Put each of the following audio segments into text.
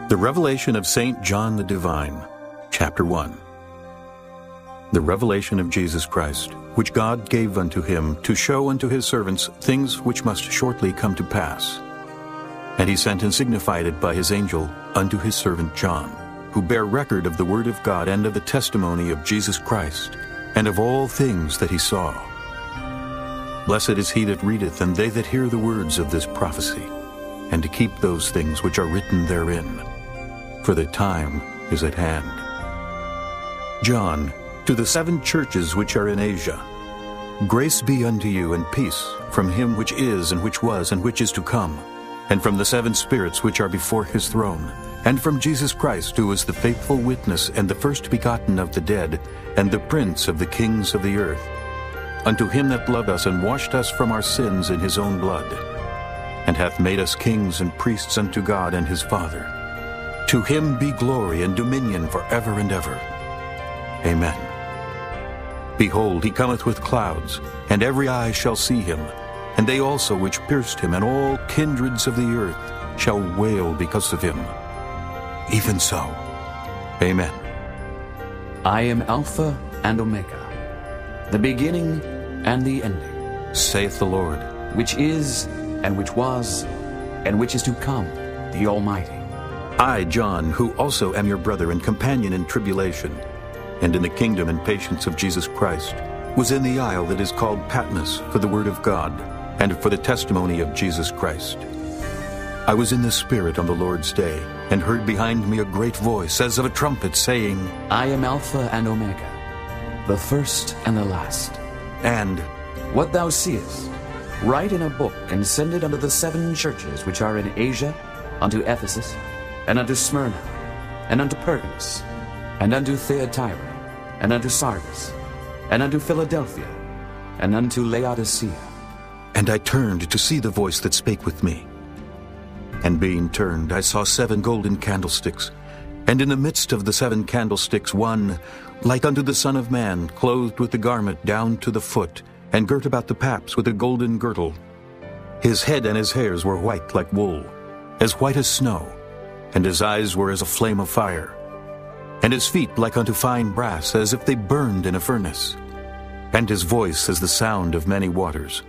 The Revelation of St. John the Divine, Chapter 1. The revelation of Jesus Christ, which God gave unto him to show unto his servants things which must shortly come to pass. And he sent and signified it by his angel unto his servant John, who bare record of the word of God and of the testimony of Jesus Christ, and of all things that he saw. Blessed is he that readeth, and they that hear the words of this prophecy, and to keep those things which are written therein, for the time is at hand. John, to the 7 churches which are in Asia, grace be unto you and peace from him which is, and which was, and which is to come, and from the 7 spirits which are before his throne, and from Jesus Christ, who is the faithful witness, and the first begotten of the dead, and the prince of the kings of the earth, unto him that loved us and washed us from our sins in his own blood, and hath made us kings and priests unto God and his Father. To him be glory and dominion for ever and ever. Amen. Behold, he cometh with clouds, and every eye shall see him, and they also which pierced him, and all kindreds of the earth shall wail because of him. Even so. Amen. I am Alpha and Omega, the beginning and the ending, saith the Lord, which is, and which was, and which is to come, the Almighty. I, John, who also am your brother and companion in tribulation, and in the kingdom and patience of Jesus Christ, was in the isle that is called Patmos for the word of God, and for the testimony of Jesus Christ. I was in the Spirit on the Lord's day, and heard behind me a great voice, as of a trumpet, saying, I am Alpha and Omega, the first and the last. And what thou seest, write in a book, and send it unto the 7 churches which are in Asia, unto Ephesus, and unto Smyrna, and unto Pergamos, and unto Thyatira, and unto Sardis, and unto Philadelphia, and unto Laodicea. And I turned to see the voice that spake with me. And being turned, I saw 7 golden candlesticks, and in the midst of the 7 candlesticks one, like unto the Son of Man, clothed with the garment down to the foot, and girt about the paps with a golden girdle. His head and his hairs were white like wool, as white as snow, and his eyes were as a flame of fire, and his feet like unto fine brass, as if they burned in a furnace, and his voice as the sound of many waters.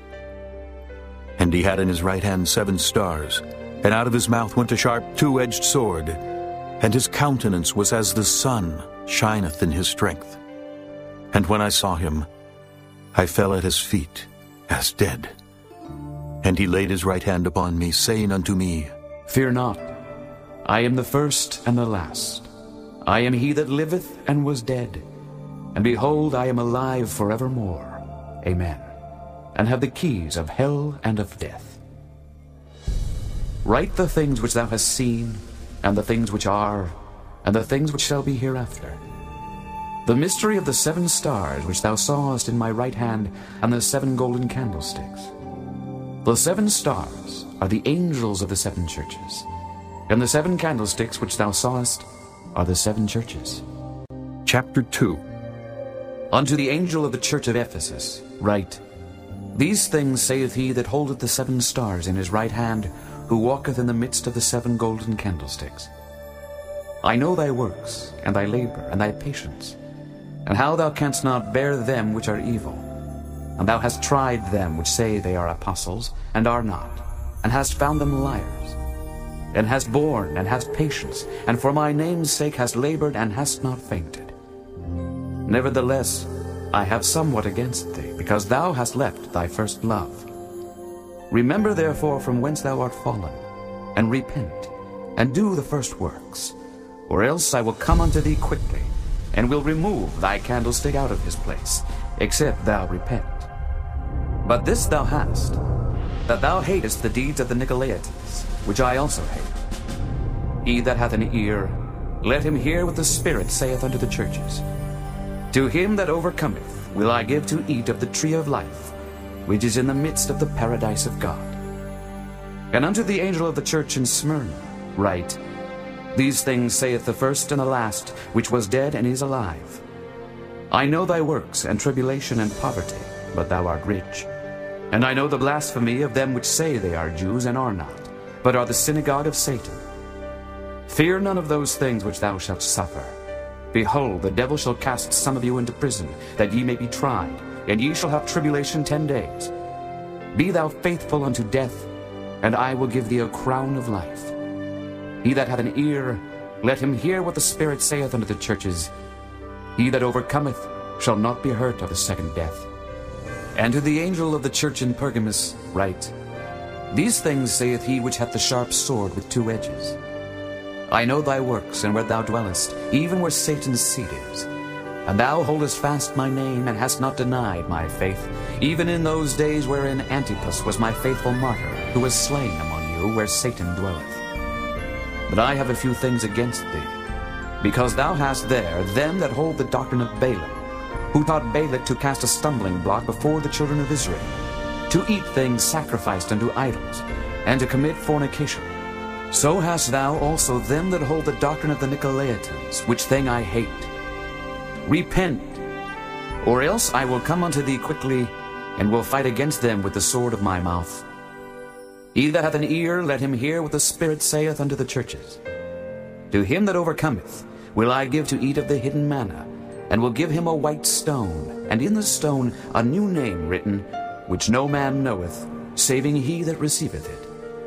And he had in his right hand 7 stars, and out of his mouth went a sharp 2-edged sword, and his countenance was as the sun shineth in his strength. And when I saw him, I fell at his feet as dead. And he laid his right hand upon me, saying unto me, Fear not, I am the first and the last. I am he that liveth and was dead, and behold, I am alive forevermore. Amen. And have the keys of hell and of death. Write the things which thou hast seen, and the things which are, and the things which shall be hereafter. The mystery of the 7 stars which thou sawest in my right hand, and the 7 golden candlesticks. The 7 stars are the angels of the 7 churches, and the 7 candlesticks which thou sawest are the 7 churches. Chapter 2. Unto the angel of the church of Ephesus write, These things saith he that holdeth the 7 stars in his right hand, who walketh in the midst of the 7 golden candlesticks. I know thy works, and thy labor, and thy patience, and how thou canst not bear them which are evil. And thou hast tried them which say they are apostles, and are not, and hast found them liars, and hast borne, and hast patience, and for my name's sake hast labored, and hast not fainted. Nevertheless, I have somewhat against thee, because thou hast left thy first love. Remember therefore from whence thou art fallen, and repent, and do the first works, or else I will come unto thee quickly, and will remove thy candlestick out of his place, except thou repent. But this thou hast, that thou hatest the deeds of the Nicolaitans, which I also hate. He that hath an ear, let him hear what the Spirit saith unto the churches. To him that overcometh will I give to eat of the tree of life, which is in the midst of the paradise of God. And unto the angel of the church in Smyrna write, These things saith the first and the last, which was dead and is alive. I know thy works, and tribulation, and poverty, but thou art rich. And I know the blasphemy of them which say they are Jews, and are not, but are the synagogue of Satan. Fear none of those things which thou shalt suffer. Behold, the devil shall cast some of you into prison, that ye may be tried, and ye shall have tribulation 10 days. Be thou faithful unto death, and I will give thee a crown of life. He that hath an ear, let him hear what the Spirit saith unto the churches. He that overcometh shall not be hurt of the second death. And to the angel of the church in Pergamos write, These things saith he which hath the sharp sword with 2 edges. I know thy works, and where thou dwellest, even where Satan's seat is. And thou holdest fast my name, and hast not denied my faith, even in those days wherein Antipas was my faithful martyr, who was slain among you, where Satan dwelleth. But I have a few things against thee, because thou hast there them that hold the doctrine of Balaam, who taught Balak to cast a stumbling block before the children of Israel, to eat things sacrificed unto idols, and to commit fornication. So hast thou also them that hold the doctrine of the Nicolaitans, which thing I hate. Repent, or else I will come unto thee quickly, and will fight against them with the sword of my mouth. He that hath an ear, let him hear what the Spirit saith unto the churches. To him that overcometh will I give to eat of the hidden manna, and will give him a white stone, and in the stone a new name written, which no man knoweth, saving he that receiveth it.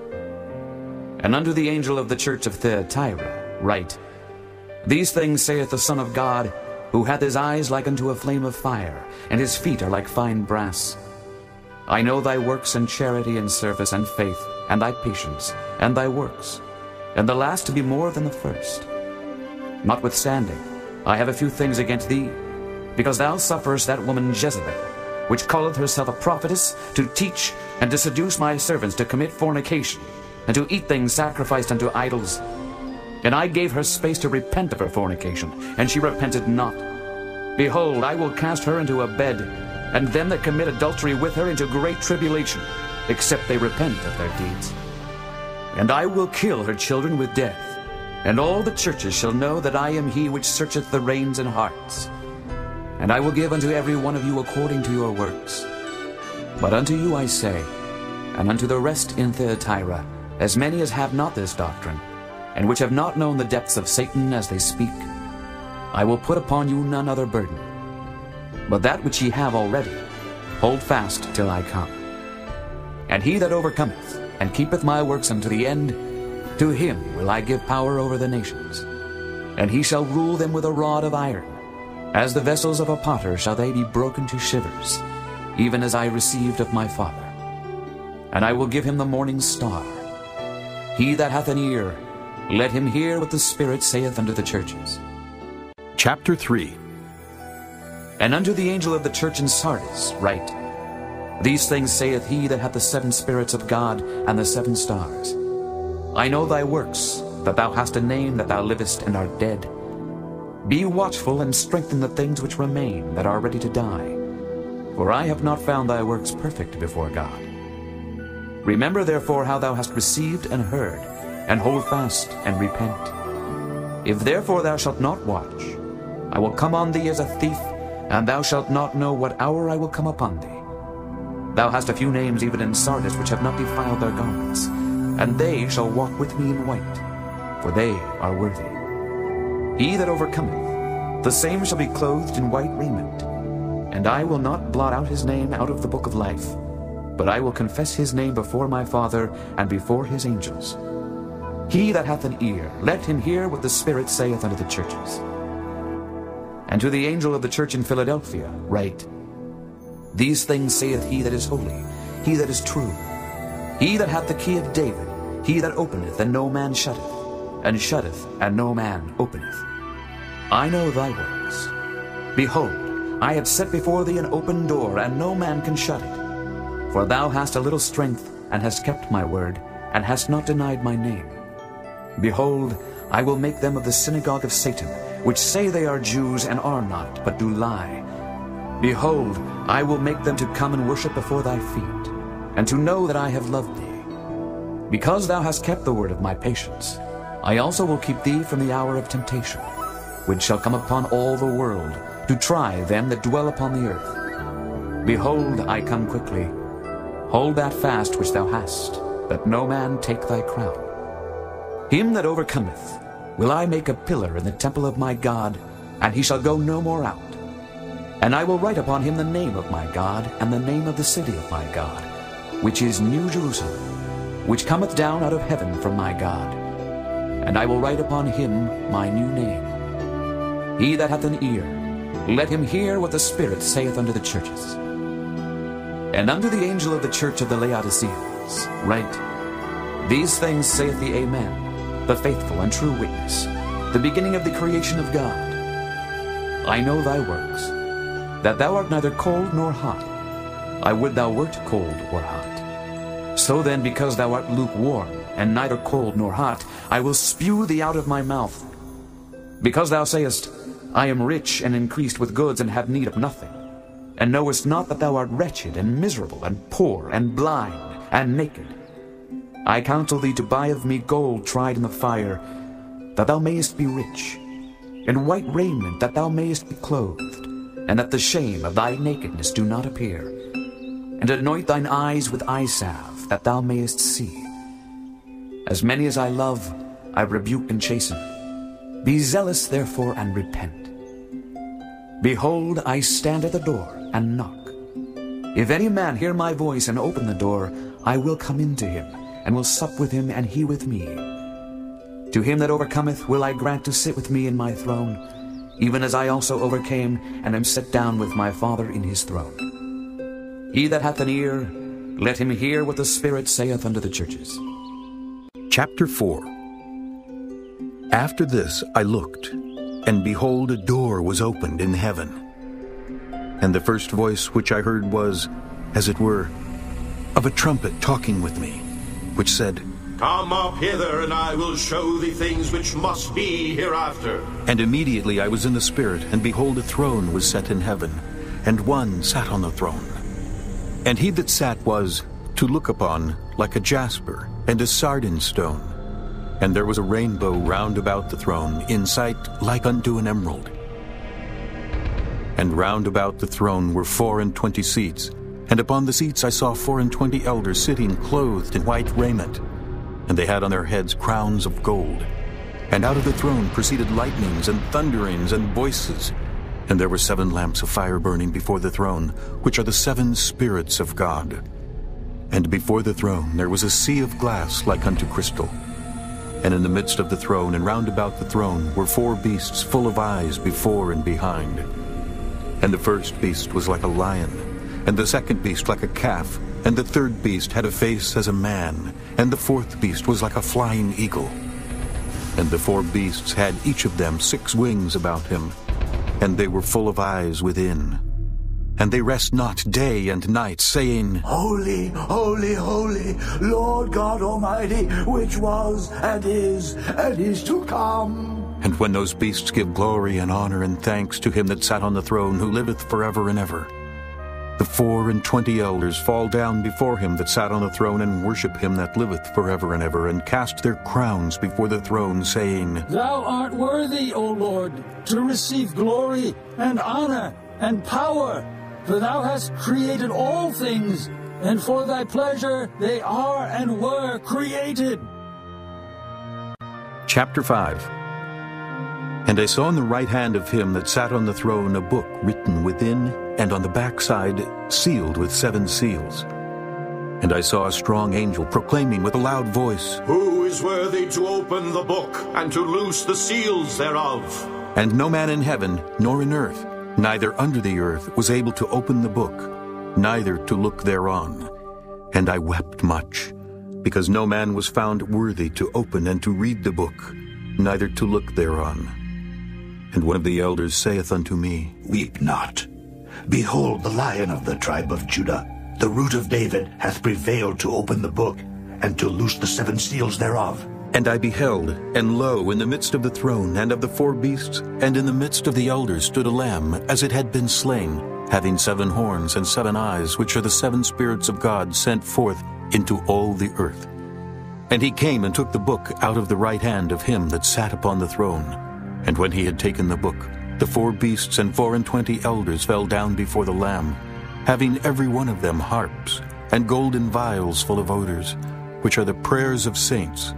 And unto the angel of the church of Thyatira write, These things saith the Son of God, who hath his eyes like unto a flame of fire, and his feet are like fine brass. I know thy works, and charity, and service, and faith, and thy patience, and thy works, and the last to be more than the first. Notwithstanding, I have a few things against thee, because thou sufferest that woman Jezebel, which calleth herself a prophetess, to teach and to seduce my servants to commit fornication, and to eat things sacrificed unto idols. And I gave her space to repent of her fornication, and she repented not. Behold, I will cast her into a bed, and them that commit adultery with her into great tribulation, except they repent of their deeds. And I will kill her children with death, and all the churches shall know that I am he which searcheth the reins and hearts. And I will give unto every one of you according to your works. But unto you I say, and unto the rest in Thyatira, as many as have not this doctrine, and which have not known the depths of Satan as they speak, I will put upon you none other burden. But that which ye have already, hold fast till I come. And he that overcometh, and keepeth my works unto the end, to him will I give power over the nations. And he shall rule them with a rod of iron. As the vessels of a potter shall they be broken to shivers, even as I received of my Father. And I will give him the morning star. He that hath an ear, let him hear what the Spirit saith unto the churches. Chapter 3. And unto the angel of the church in Sardis write, These things saith he that hath the 7 spirits of God and the 7 stars. I know thy works, that thou hast a name, that thou livest and art dead. Be watchful, and strengthen the things which remain, that are ready to die. For I have not found thy works perfect before God. Remember therefore how thou hast received and heard, and hold fast and repent. If therefore thou shalt not watch, I will come on thee as a thief, and thou shalt not know what hour I will come upon thee. Thou hast a few names even in Sardis which have not defiled their garments, and they shall walk with me in white, for they are worthy. He that overcometh, the same shall be clothed in white raiment. And I will not blot out his name out of the book of life, but I will confess his name before my Father and before his angels. He that hath an ear, let him hear what the Spirit saith unto the churches. And to the angel of the church in Philadelphia write, These things saith he that is holy, he that is true, he that hath the key of David, he that openeth, and no man shutteth, and shutteth, and no man openeth. I know thy works. Behold, I have set before thee an open door, and no man can shut it. For thou hast a little strength, and hast kept my word, and hast not denied my name. Behold, I will make them of the synagogue of Satan, which say they are Jews, and are not, but do lie. Behold, I will make them to come and worship before thy feet, and to know that I have loved thee. Because thou hast kept the word of my patience, I also will keep thee from the hour of temptation, which shall come upon all the world, to try them that dwell upon the earth. Behold, I come quickly. Hold that fast which thou hast, that no man take thy crown. Him that overcometh will I make a pillar in the temple of my God, and he shall go no more out. And I will write upon him the name of my God, and the name of the city of my God, which is New Jerusalem, which cometh down out of heaven from my God. And I will write upon him my new name. He that hath an ear, let him hear what the Spirit saith unto the churches. And unto the angel of the church of the Laodiceans write, These things saith the Amen, the faithful and true witness, the beginning of the creation of God. I know thy works, that thou art neither cold nor hot. I would thou wert cold or hot. So then, because thou art lukewarm, and neither cold nor hot, I will spew thee out of my mouth. Because thou sayest, I am rich and increased with goods, and have need of nothing, and knowest not that thou art wretched and miserable, and poor, and blind, and naked. I counsel thee to buy of me gold tried in the fire, that thou mayest be rich, and white raiment, that thou mayest be clothed, and that the shame of thy nakedness do not appear. And anoint thine eyes with eye salve, that thou mayest see. As many as I love, I rebuke and chasten. Be zealous therefore, and repent. Behold, I stand at the door, and knock. If any man hear my voice, and open the door, I will come in to him, and will sup with him, and he with me. To him that overcometh will I grant to sit with me in my throne, even as I also overcame, and am set down with my Father in his throne. He that hath an ear, let him hear what the Spirit saith unto the churches. Chapter 4. After this I looked, and behold, a door was opened in heaven. And the first voice which I heard was, as it were, of a trumpet talking with me, which said, Come up hither, and I will show thee things which must be hereafter. And immediately I was in the Spirit, and behold, a throne was set in heaven, and one sat on the throne. And he that sat was, to look upon, like a jasper, and a sardine stone. And there was a rainbow round about the throne, in sight like unto an emerald. And round about the throne were 24 seats, and upon the seats I saw 24 elders sitting, clothed in white raiment. And they had on their heads crowns of gold. And out of the throne proceeded lightnings and thunderings and voices. And there were 7 lamps of fire burning before the throne, which are the 7 spirits of God. And before the throne there was a sea of glass like unto crystal. And in the midst of the throne and round about the throne were 4 beasts full of eyes before and behind. And the first beast was like a lion, and the second beast like a calf, and the third beast had a face as a man, and the fourth beast was like a flying eagle. And the 4 beasts had each of them 6 wings about him, and they were full of eyes within. And they rest not day and night, saying, Holy, holy, holy, Lord God Almighty, which was, and is to come. And when those beasts give glory and honor and thanks to him that sat on the throne, who liveth forever and ever, the 24 elders fall down before him that sat on the throne, and worship him that liveth forever and ever, and cast their crowns before the throne, saying, Thou art worthy, O Lord, to receive glory and honor and power, for thou hast created all things, and for thy pleasure they are and were created. Chapter 5. And I saw in the right hand of him that sat on the throne a book written within, and on the backside sealed with 7 seals. And I saw a strong angel proclaiming with a loud voice, Who is worthy to open the book, and to loose the seals thereof? And no man in heaven, nor in earth, neither under the earth, was able to open the book, neither to look thereon. And I wept much, because no man was found worthy to open and to read the book, neither to look thereon. And one of the elders saith unto me, Weep not. Behold, the Lion of the tribe of Judah, the Root of David, hath prevailed to open the book, and to loose the 7 seals thereof. And I beheld, and lo, in the midst of the throne and of the 4 beasts, and in the midst of the elders stood a lamb, as it had been slain, having 7 horns and 7 eyes, which are the 7 spirits of God sent forth into all the earth. And he came and took the book out of the right hand of him that sat upon the throne. And when he had taken the book, the 4 beasts and 24 elders fell down before the Lamb, having every one of them harps, and golden vials full of odors, which are the prayers of saints.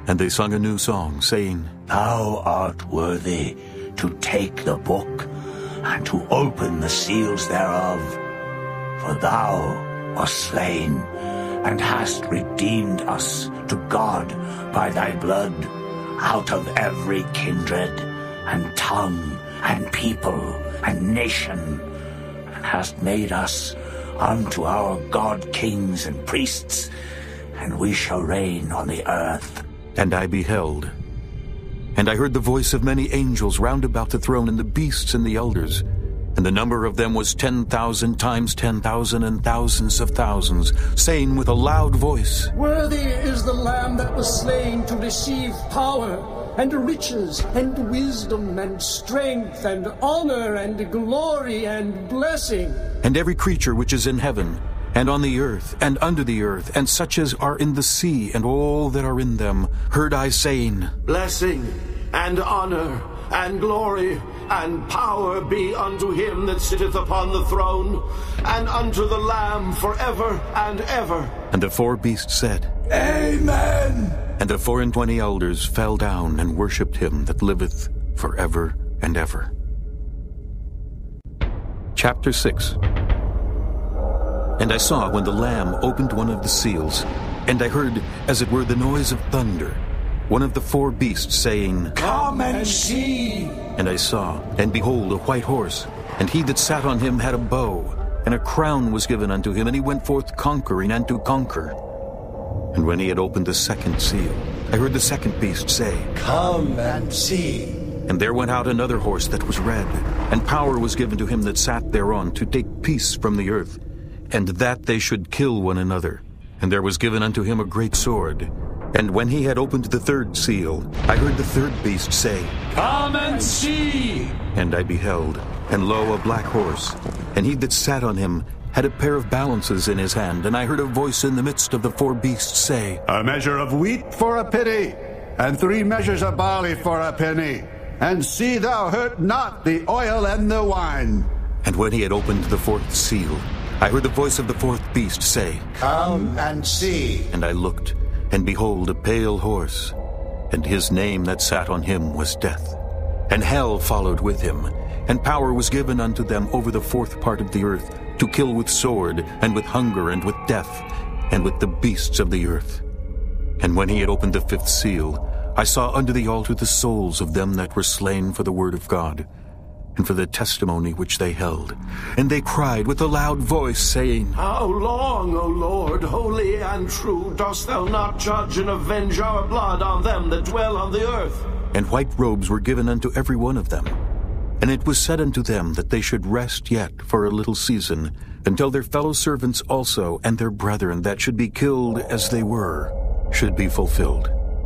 And they sung a new song, saying, Thou art worthy to take the book and to open the seals thereof. For thou wast slain, and hast redeemed us to God by thy blood, out of every kindred, and tongue, and people, and nation, and hast made us unto our God kings and priests, and we shall reign on the earth. And I beheld, and I heard the voice of many angels round about the throne, and the beasts and the elders. And the number of them was 10,000 times 10,000 and thousands of thousands, saying with a loud voice, Worthy is the Lamb that was slain to receive power, and riches, and wisdom, and strength, and honor, and glory, and blessing. And every creature which is in heaven, and on the earth, and under the earth, and such as are in the sea, and all that are in them, heard I saying, Blessing, and honor, and glory, and power be unto him that sitteth upon the throne, and unto the Lamb forever and ever. And the four beasts said, Amen. And the 24 elders fell down and worshipped him that liveth forever and ever. Chapter 6. And I saw when the Lamb opened one of the seals, and I heard, as it were, the noise of thunder, one of the four beasts saying, Come and see. And I saw, and behold, a white horse, and he that sat on him had a bow, and a crown was given unto him, and he went forth conquering and to conquer. And when he had opened the second seal, I heard the second beast say, Come and see. And there went out another horse that was red, and power was given to him that sat thereon to take peace from the earth, and that they should kill one another. And there was given unto him a great sword. And when he had opened the third seal, I heard the third beast say, Come and see. And I beheld, and lo, a black horse, and he that sat on him had a pair of balances in his hand, and I heard a voice in the midst of the four beasts say, A measure of wheat for a penny, and 3 measures of barley for a penny, and see thou hurt not the oil and the wine. And when he had opened the fourth seal, I heard the voice of the fourth beast say, Come and see. And I looked, and behold, a pale horse, and his name that sat on him was Death. And hell followed with him, and power was given unto them over the fourth part of the earth, to kill with sword, and with hunger, and with death, and with the beasts of the earth. And when he had opened the fifth seal, I saw under the altar the souls of them that were slain for the word of God, and for the testimony which they held. And they cried with a loud voice, saying, How long, O Lord, holy and true, dost thou not judge and avenge our blood on them that dwell on the earth? And white robes were given unto every one of them. And it was said unto them that they should rest yet for a little season, until their fellow servants also and their brethren that should be killed as they were should be fulfilled.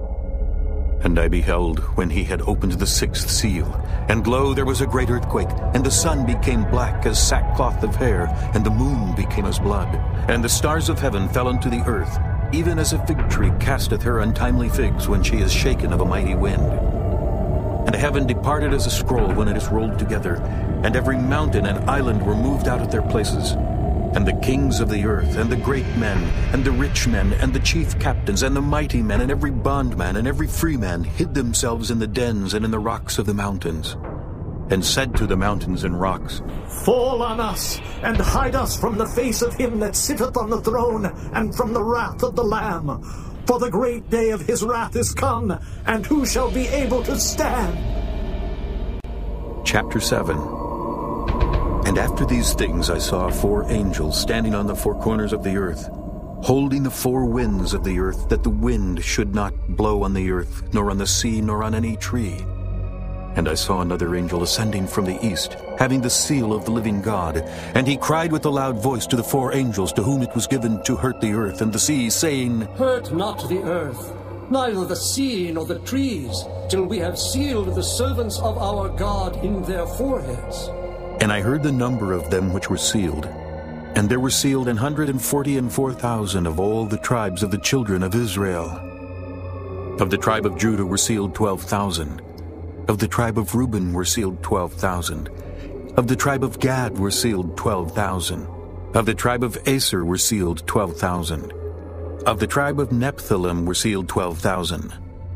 And I beheld when he had opened the sixth seal, and lo, there was a great earthquake, and the sun became black as sackcloth of hair, and the moon became as blood, and the stars of heaven fell unto the earth, even as a fig tree casteth her untimely figs when she is shaken of a mighty wind. And heaven departed as a scroll when it is rolled together, and every mountain and island were moved out of their places. And the kings of the earth, and the great men, and the rich men, and the chief captains, and the mighty men, and every bondman, and every free man, hid themselves in the dens and in the rocks of the mountains, and said to the mountains and rocks, Fall on us, and hide us from the face of him that sitteth on the throne, and from the wrath of the Lamb. For the great day of his wrath is come, and who shall be able to stand? Chapter 7. And after these things I saw 4 angels standing on the 4 corners of the earth, holding the 4 winds of the earth, that the wind should not blow on the earth, nor on the sea, nor on any tree. And I saw another angel ascending from the east, having the seal of the living God. And he cried with a loud voice to the 4 angels to whom it was given to hurt the earth and the sea, saying, Hurt not the earth, neither the sea nor the trees, till we have sealed the servants of our God in their foreheads. And I heard the number of them which were sealed. And there were sealed 144,000 of all the tribes of the children of Israel. Of the tribe of Judah were sealed 12,000. Of the tribe of Reuben were sealed 12,000. Of the tribe of Gad were sealed 12,000. Of the tribe of Aser were sealed 12,000. Of the tribe of Nephthalim were sealed 12,000.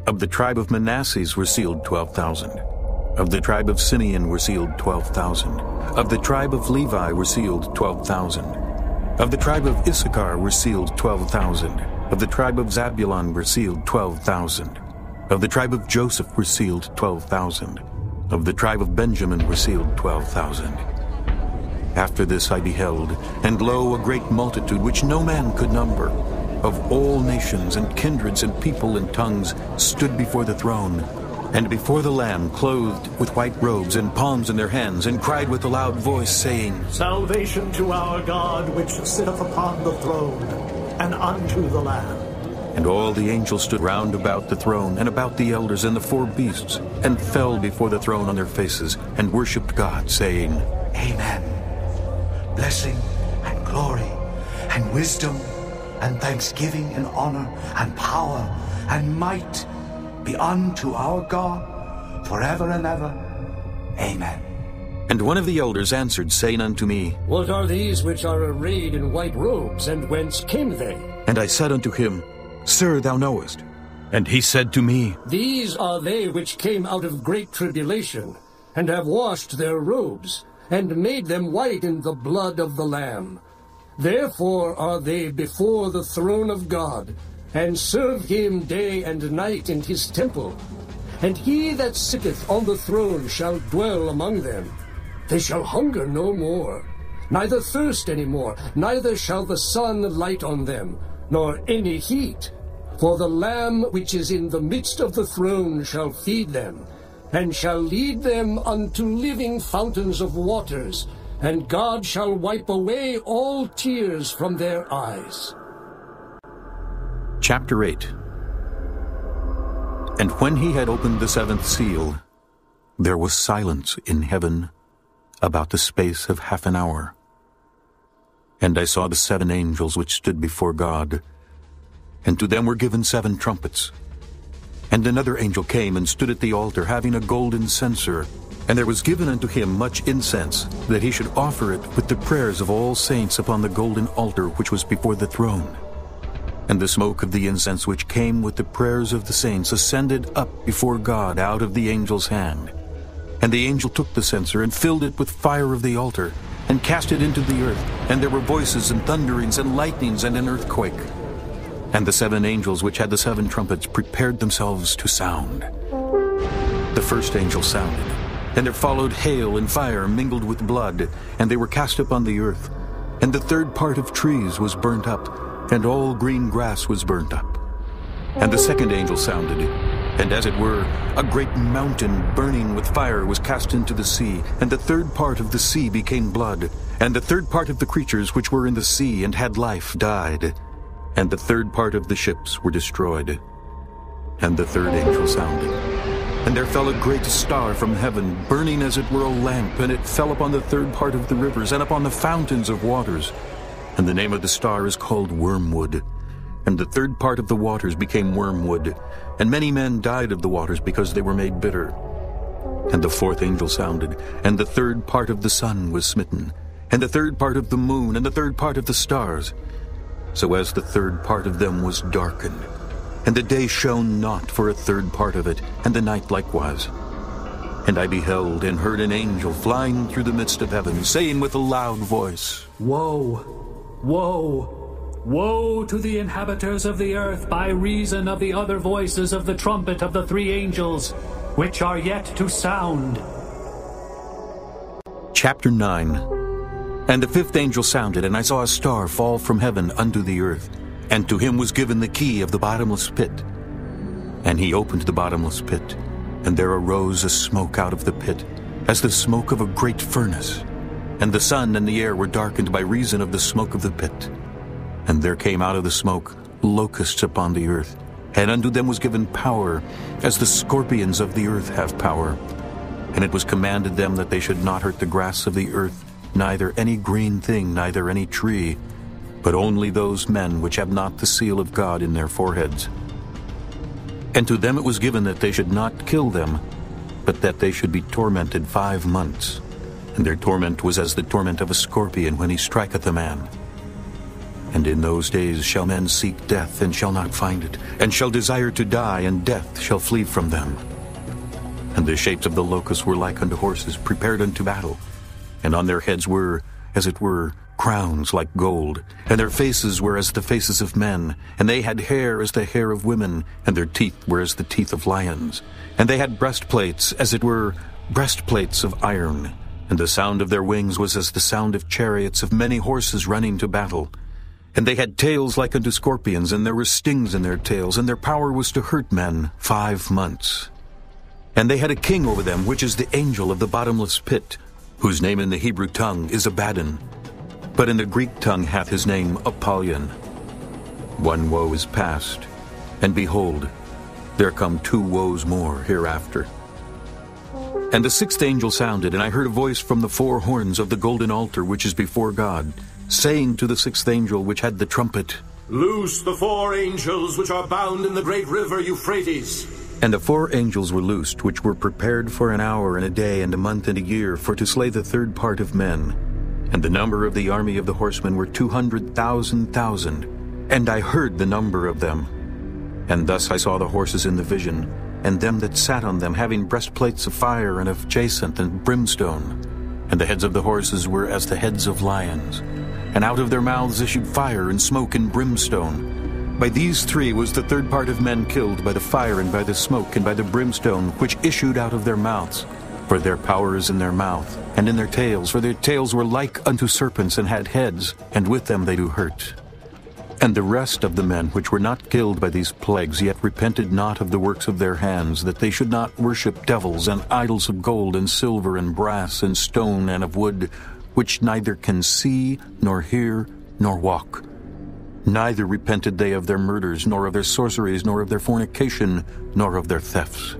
Of the tribe of Manasseh were sealed 12,000. Of the tribe of Simeon were sealed 12,000. Of the tribe of Levi were sealed 12,000. Of the tribe of Issachar were sealed 12,000. Of the tribe of Zabulon were sealed 12,000. Of the tribe of Joseph were sealed 12,000. Of the tribe of Benjamin were sealed 12,000. After this I beheld, and lo, a great multitude which no man could number, of all nations and kindreds and people and tongues, stood before the throne, and before the Lamb, clothed with white robes and palms in their hands, and cried with a loud voice, saying, Salvation to our God, which sitteth upon the throne, and unto the Lamb. And all the angels stood round about the throne, and about the elders and the four beasts, and fell before the throne on their faces, and worshipped God, saying, Amen. Blessing and glory and wisdom and thanksgiving and honor and power and might be unto our God forever and ever. Amen. And one of the elders answered, saying unto me, What are these which are arrayed in white robes, and whence came they? And I said unto him, Sir, thou knowest. And he said to me, These are they which came out of great tribulation, and have washed their robes, and made them white in the blood of the Lamb. Therefore are they before the throne of God, and serve him day and night in his temple. And he that sitteth on the throne shall dwell among them. They shall hunger no more, neither thirst any more, neither shall the sun light on them, nor any heat. For the Lamb which is in the midst of the throne shall feed them, and shall lead them unto living fountains of waters, and God shall wipe away all tears from their eyes. Chapter 8. And when he had opened the seventh seal, there was silence in heaven about the space of half an hour. And I saw the 7 angels which stood before God, and to them were given 7 trumpets. And another angel came and stood at the altar, having a golden censer, and there was given unto him much incense, that he should offer it with the prayers of all saints upon the golden altar which was before the throne. And the smoke of the incense which came with the prayers of the saints ascended up before God out of the angel's hand. And the angel took the censer and filled it with fire of the altar, and cast it into the earth, and there were voices and thunderings and lightnings and an earthquake. And the 7 angels which had the 7 trumpets prepared themselves to sound. The first angel sounded, and there followed hail and fire mingled with blood, and they were cast upon the earth. And the 3rd part of trees was burnt up, and all green grass was burnt up. And the 2nd angel sounded, and as it were, a great mountain burning with fire was cast into the sea, and the 3rd part of the sea became blood, and the 3rd part of the creatures which were in the sea and had life died, and the 3rd part of the ships were destroyed. And the 3rd angel sounded, and there fell a great star from heaven, burning as it were a lamp, and it fell upon the 3rd part of the rivers, and upon the fountains of waters. And the name of the star is called Wormwood. And the 3rd part of the waters became wormwood, and many men died of the waters because they were made bitter. And the 4th angel sounded, and the 3rd part of the sun was smitten, and the 3rd part of the moon, and the 3rd part of the stars, so as the 3rd part of them was darkened. And the day shone not for a 3rd part of it, and the night likewise. And I beheld and heard an angel flying through the midst of heaven, saying with a loud voice, Woe, woe, woe to the inhabitants of the earth by reason of the other voices of the trumpet of the 3 angels, which are yet to sound. Chapter 9. And the 5th angel sounded, and I saw a star fall from heaven unto the earth, and to him was given the key of the bottomless pit. And he opened the bottomless pit, and there arose a smoke out of the pit, as the smoke of a great furnace. And the sun and the air were darkened by reason of the smoke of the pit. And there came out of the smoke locusts upon the earth, and unto them was given power, as the scorpions of the earth have power. And it was commanded them that they should not hurt the grass of the earth, neither any green thing, neither any tree, but only those men which have not the seal of God in their foreheads. And to them it was given that they should not kill them, but that they should be tormented 5 months. And their torment was as the torment of a scorpion when he striketh a man. And in those days shall men seek death, and shall not find it, and shall desire to die, and death shall flee from them. And the shapes of the locusts were like unto horses, prepared unto battle. And on their heads were, as it were, crowns like gold, and their faces were as the faces of men, and they had hair as the hair of women, and their teeth were as the teeth of lions. And they had breastplates, as it were, breastplates of iron. And the sound of their wings was as the sound of chariots of many horses running to battle. And they had tails like unto scorpions, and there were stings in their tails, and their power was to hurt men 5 months. And they had a king over them, which is the angel of the bottomless pit, whose name in the Hebrew tongue is Abaddon, but in the Greek tongue hath his name Apollyon. One woe is past, and behold, there come 2 woes more hereafter. And the 6th angel sounded, and I heard a voice from the 4 horns of the golden altar which is before God, saying to the 6th angel which had the trumpet, Loose the 4 angels which are bound in the great river Euphrates. And the 4 angels were loosed, which were prepared for an hour and a day and a month and a year, for to slay the 3rd part of men. And the number of the army of the horsemen were 200,000,000. And I heard the number of them. And thus I saw the horses in the vision, and them that sat on them, having breastplates of fire and of jacinth and brimstone. And the heads of the horses were as the heads of lions. And out of their mouths issued fire and smoke and brimstone. By these 3 was the 3rd part of men killed, by the fire and by the smoke and by the brimstone, which issued out of their mouths. For their power is in their mouth, and in their tails, for their tails were like unto serpents, and had heads, and with them they do hurt. And the rest of the men which were not killed by these plagues, yet repented not of the works of their hands, that they should not worship devils and idols of gold and silver and brass and stone and of wood, which neither can see, nor hear, nor walk. Neither repented they of their murders, nor of their sorceries, nor of their fornication, nor of their thefts.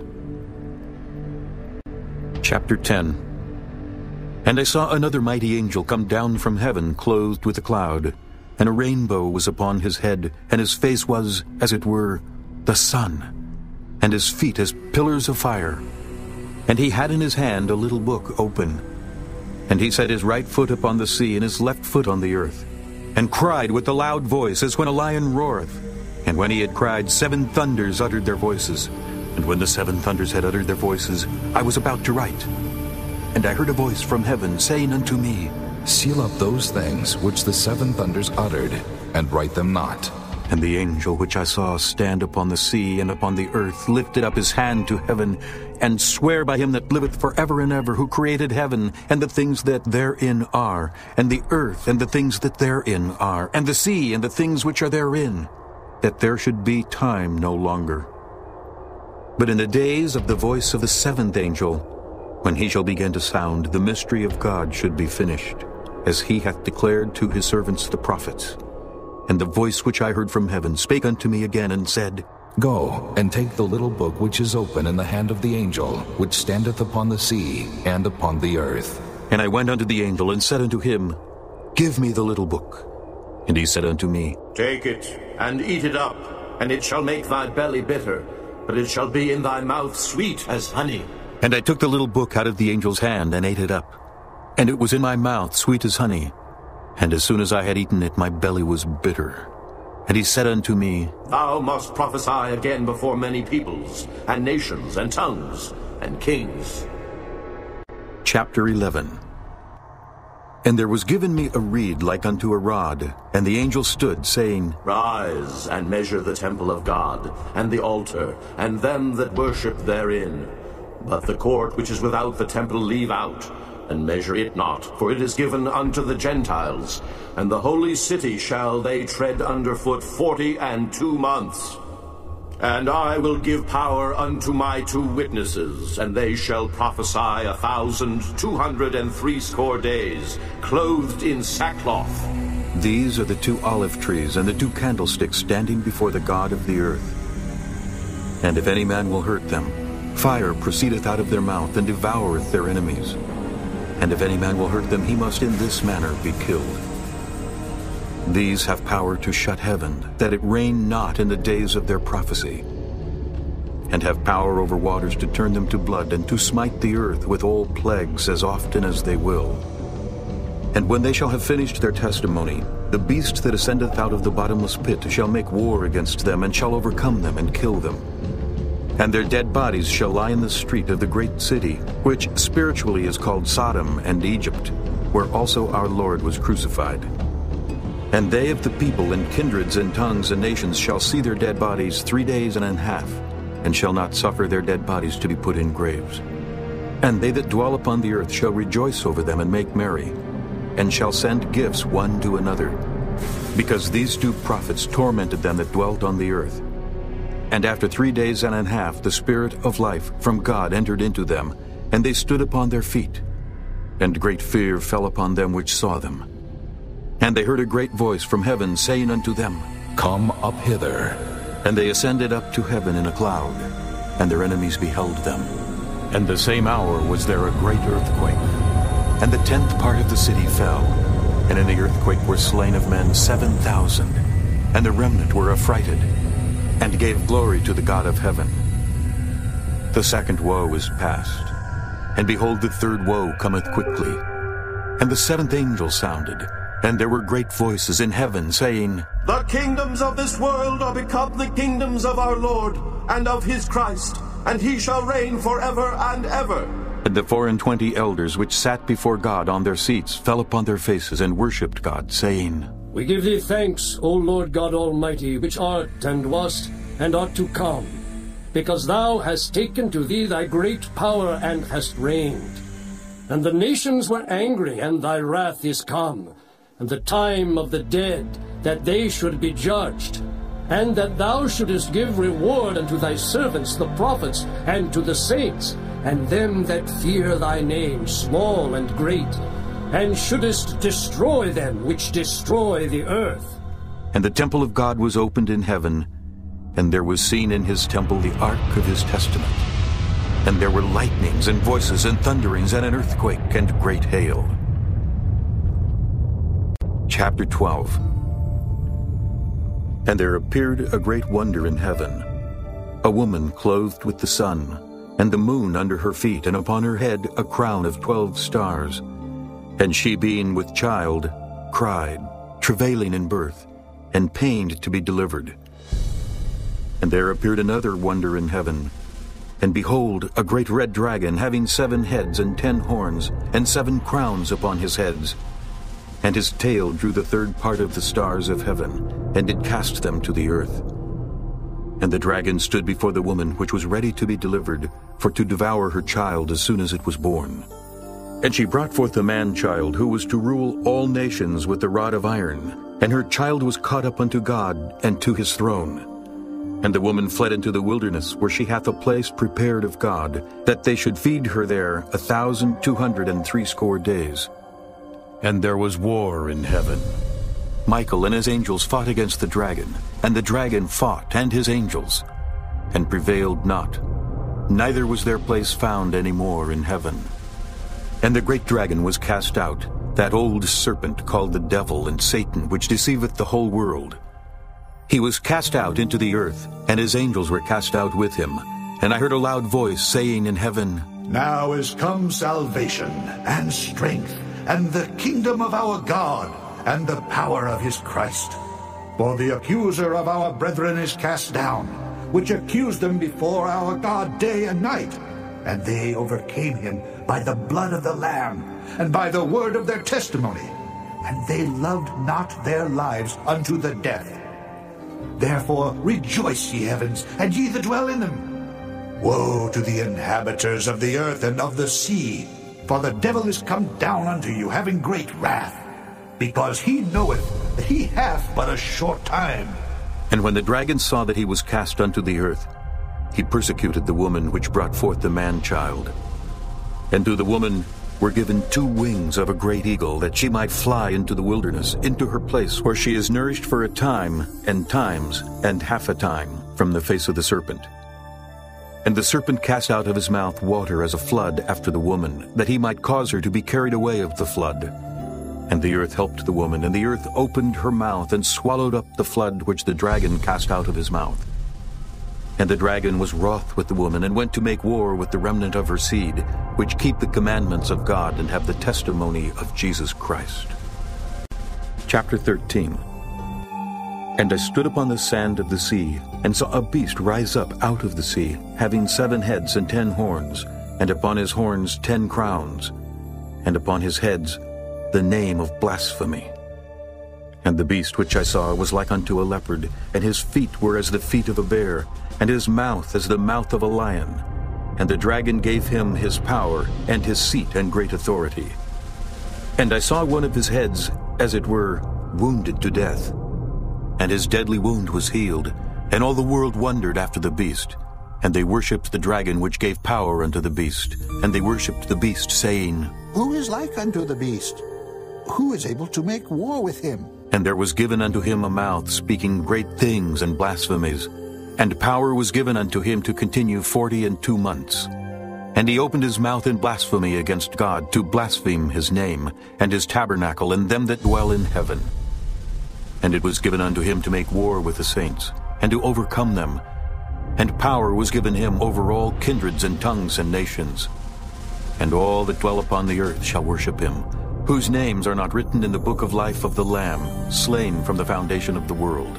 Chapter 10. And I saw another mighty angel come down from heaven, clothed with a cloud, and a rainbow was upon his head, and his face was, as it were, the sun, and his feet as pillars of fire. And he had in his hand a little book open. And he set his right foot upon the sea, and his left foot on the earth, and cried with a loud voice, as when a lion roareth. And when he had cried, 7 thunders uttered their voices. And when the 7 thunders had uttered their voices, I was about to write. And I heard a voice from heaven, saying unto me, Seal up those things which the 7 thunders uttered, and write them not. And the angel which I saw stand upon the sea and upon the earth lifted up his hand to heaven, and sware by him that liveth for ever and ever, who created heaven, and the things that therein are, and the earth, and the things that therein are, and the sea, and the things which are therein, that there should be time no longer. But in the days of the voice of the 7th angel, when he shall begin to sound, the mystery of God should be finished, as he hath declared to his servants the prophets. And the voice which I heard from heaven spake unto me again, and said, Go, and take the little book which is open in the hand of the angel, which standeth upon the sea and upon the earth. And I went unto the angel, and said unto him, Give me the little book. And he said unto me, Take it, and eat it up, and it shall make thy belly bitter, but it shall be in thy mouth sweet as honey. And I took the little book out of the angel's hand, and ate it up. And it was in my mouth sweet as honey. And as soon as I had eaten it, my belly was bitter. And he said unto me, Thou must prophesy again before many peoples, and nations, and tongues, and kings. Chapter 11. And there was given me a reed like unto a rod, and the angel stood, saying, Rise, and measure the temple of God, and the altar, and them that worship therein. But the court which is without the temple leave out, and measure it not, for it is given unto the Gentiles, and the holy city shall they tread under foot 42 months. And I will give power unto my 2 witnesses, and they shall prophesy 1,260 days, clothed in sackcloth. These are the 2 olive trees, and the 2 candlesticks standing before the God of the earth. And if any man will hurt them, fire proceedeth out of their mouth, and devoureth their enemies. And if any man will hurt them, he must in this manner be killed. These have power to shut heaven, that it rain not in the days of their prophecy, and have power over waters to turn them to blood, and to smite the earth with all plagues as often as they will. And when they shall have finished their testimony, the beast that ascendeth out of the bottomless pit shall make war against them, and shall overcome them, and kill them. And their dead bodies shall lie in the street of the great city, which spiritually is called Sodom and Egypt, where also our Lord was crucified. And they of the people and kindreds and tongues and nations shall see their dead bodies 3 days and an half, and shall not suffer their dead bodies to be put in graves. And they that dwell upon the earth shall rejoice over them and make merry, and shall send gifts one to another, because these 2 prophets tormented them that dwelt on the earth. And after 3 days and an half the Spirit of life from God entered into them, and they stood upon their feet. And great fear fell upon them which saw them. And they heard a great voice from heaven, saying unto them, Come up hither. And they ascended up to heaven in a cloud, and their enemies beheld them. And the same hour was there a great earthquake, and the 10th part of the city fell, and in the earthquake were slain of men 7,000, and the remnant were affrighted, and gave glory to the God of heaven. The second woe is past, and behold, the third woe cometh quickly. And the 7th angel sounded, and there were great voices in heaven, saying, The kingdoms of this world are become the kingdoms of our Lord and of his Christ, and he shall reign forever and ever. And the 24 elders which sat before God on their seats fell upon their faces and worshipped God, saying, We give thee thanks, O Lord God Almighty, which art and wast and art to come, because thou hast taken to thee thy great power and hast reigned. And the nations were angry, and thy wrath is come, and the time of the dead, that they should be judged, and that thou shouldest give reward unto thy servants the prophets, and to the saints, and them that fear thy name, small and great, and shouldest destroy them which destroy the earth. And the temple of God was opened in heaven, and there was seen in his temple the ark of his testament. And there were lightnings and voices and thunderings and an earthquake and great hail. Chapter 12. And there appeared a great wonder in heaven, a woman clothed with the sun, and the moon under her feet, and upon her head a crown of 12 stars. And she, being with child, cried, travailing in birth, and pained to be delivered. And there appeared another wonder in heaven, and behold, a great red dragon, having 7 heads and 10 horns, and 7 crowns upon his heads. And his tail drew the 3rd part of the stars of heaven, and did cast them to the earth. And the dragon stood before the woman which was ready to be delivered, for to devour her child as soon as it was born. And she brought forth a man-child, who was to rule all nations with the rod of iron. And her child was caught up unto God, and to his throne. And the woman fled into the wilderness, where she hath a place prepared of God, that they should feed her there 1,260 days. And there was war in heaven. Michael and his angels fought against the dragon, and the dragon fought and his angels, and prevailed not. Neither was their place found any more in heaven. And the great dragon was cast out, that old serpent called the devil and Satan, which deceiveth the whole world. He was cast out into the earth, and his angels were cast out with him. And I heard a loud voice saying in heaven, Now is come salvation, and strength, and the kingdom of our God, and the power of his Christ. For the accuser of our brethren is cast down, which accused them before our God day and night. And they overcame him by the blood of the Lamb, and by the word of their testimony. And they loved not their lives unto the death. Therefore rejoice, ye heavens, and ye that dwell in them. Woe to the inhabitants of the earth and of the sea, for the devil is come down unto you, having great wrath, because he knoweth that he hath but a short time. And when the dragon saw that he was cast unto the earth, he persecuted the woman which brought forth the man-child. And to the woman were given 2 wings of a great eagle, that she might fly into the wilderness, into her place, where she is nourished for a time, and times, and half a time, from the face of the serpent. And the serpent cast out of his mouth water as a flood after the woman, that he might cause her to be carried away of the flood. And the earth helped the woman, and the earth opened her mouth, and swallowed up the flood which the dragon cast out of his mouth. And the dragon was wroth with the woman, and went to make war with the remnant of her seed, which keep the commandments of God and have the testimony of Jesus Christ. Chapter 13. And I stood upon the sand of the sea, and saw a beast rise up out of the sea, having 7 heads and 10 horns, and upon his horns 10 crowns, and upon his heads the name of blasphemy. And the beast which I saw was like unto a leopard, and his feet were as the feet of a bear, and his mouth as the mouth of a lion. And the dragon gave him his power, and his seat, and great authority. And I saw one of his heads, as it were, wounded to death. And his deadly wound was healed, and all the world wondered after the beast. And they worshipped the dragon which gave power unto the beast. And they worshipped the beast, saying, Who is like unto the beast? Who is able to make war with him? And there was given unto him a mouth, speaking great things and blasphemies. And power was given unto him to continue 42 months. And he opened his mouth in blasphemy against God, to blaspheme his name, and his tabernacle, and them that dwell in heaven. And it was given unto him to make war with the saints, and to overcome them. And power was given him over all kindreds and tongues and nations. And all that dwell upon the earth shall worship him, whose names are not written in the book of life of the Lamb, slain from the foundation of the world.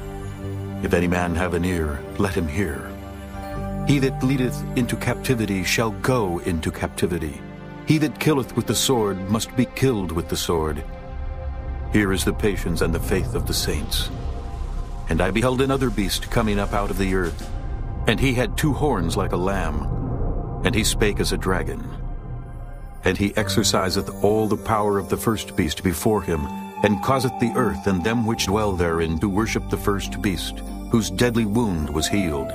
If any man have an ear, let him hear. He that leadeth into captivity shall go into captivity. He that killeth with the sword must be killed with the sword. Here is the patience and the faith of the saints. And I beheld another beast coming up out of the earth, and he had 2 horns like a lamb, and he spake as a dragon. And he exerciseth all the power of the first beast before him, and causeth the earth and them which dwell therein to worship the first beast, whose deadly wound was healed.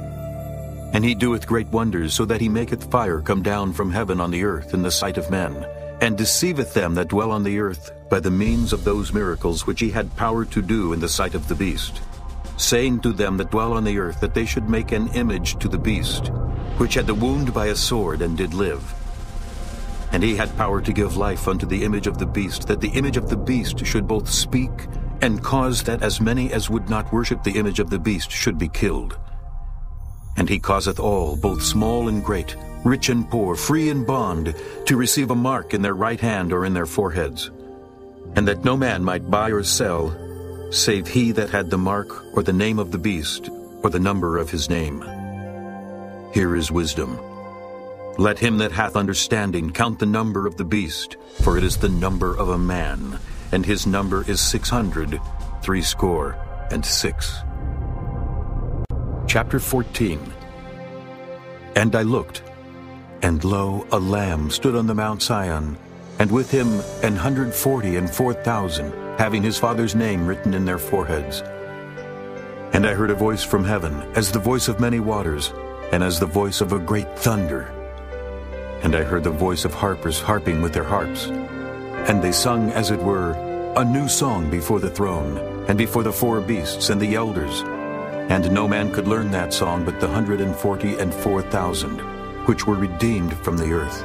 And he doeth great wonders, so that he maketh fire come down from heaven on the earth in the sight of men, and deceiveth them that dwell on the earth by the means of those miracles which he had power to do in the sight of the beast, saying to them that dwell on the earth that they should make an image to the beast, which had the wound by a sword and did live. And he had power to give life unto the image of the beast, that the image of the beast should both speak, and cause that as many as would not worship the image of the beast should be killed. And he causeth all, both small and great, rich and poor, free and bond, to receive a mark in their right hand or in their foreheads, and that no man might buy or sell, save he that had the mark or the name of the beast, or the number of his name. Here is wisdom. Let him that hath understanding count the number of the beast, for it is the number of a man, and his number is 666. Chapter 14. And I looked, and lo, a Lamb stood on the Mount Sion, and with him 144,000, having his Father's name written in their foreheads. And I heard a voice from heaven, as the voice of many waters, and as the voice of a great thunder. And I heard the voice of harpers harping with their harps. And they sung, as it were, a new song before the throne, and before the 4 beasts and the elders. And no man could learn that song but the 144,000, which were redeemed from the earth.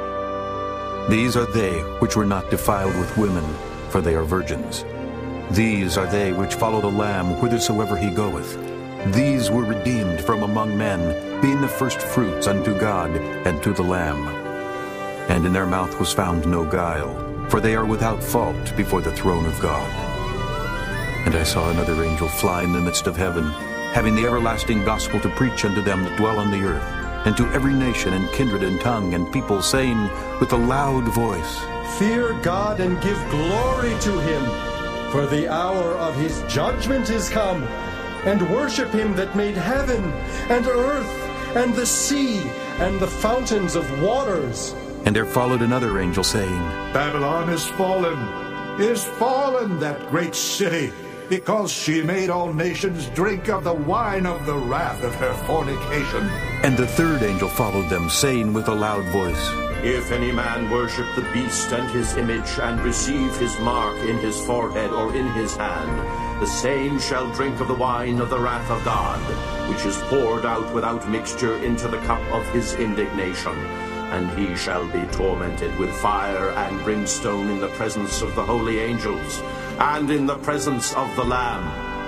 These are they which were not defiled with women, for they are virgins. These are they which follow the Lamb whithersoever he goeth. These were redeemed from among men, being the first fruits unto God and to the Lamb. And in their mouth was found no guile, for they are without fault before the throne of God. And I saw another angel fly in the midst of heaven, having the everlasting gospel to preach unto them that dwell on the earth, and to every nation and kindred and tongue and people, saying with a loud voice, Fear God and give glory to him, for the hour of his judgment is come, and worship him that made heaven and earth and the sea and the fountains of waters. And there followed another angel, saying, Babylon is fallen, that great city, because she made all nations drink of the wine of the wrath of her fornication. And the third angel followed them, saying with a loud voice, If any man worship the beast and his image, and receive his mark in his forehead or in his hand, the same shall drink of the wine of the wrath of God, which is poured out without mixture into the cup of his indignation. And he shall be tormented with fire and brimstone in the presence of the holy angels, and in the presence of the Lamb.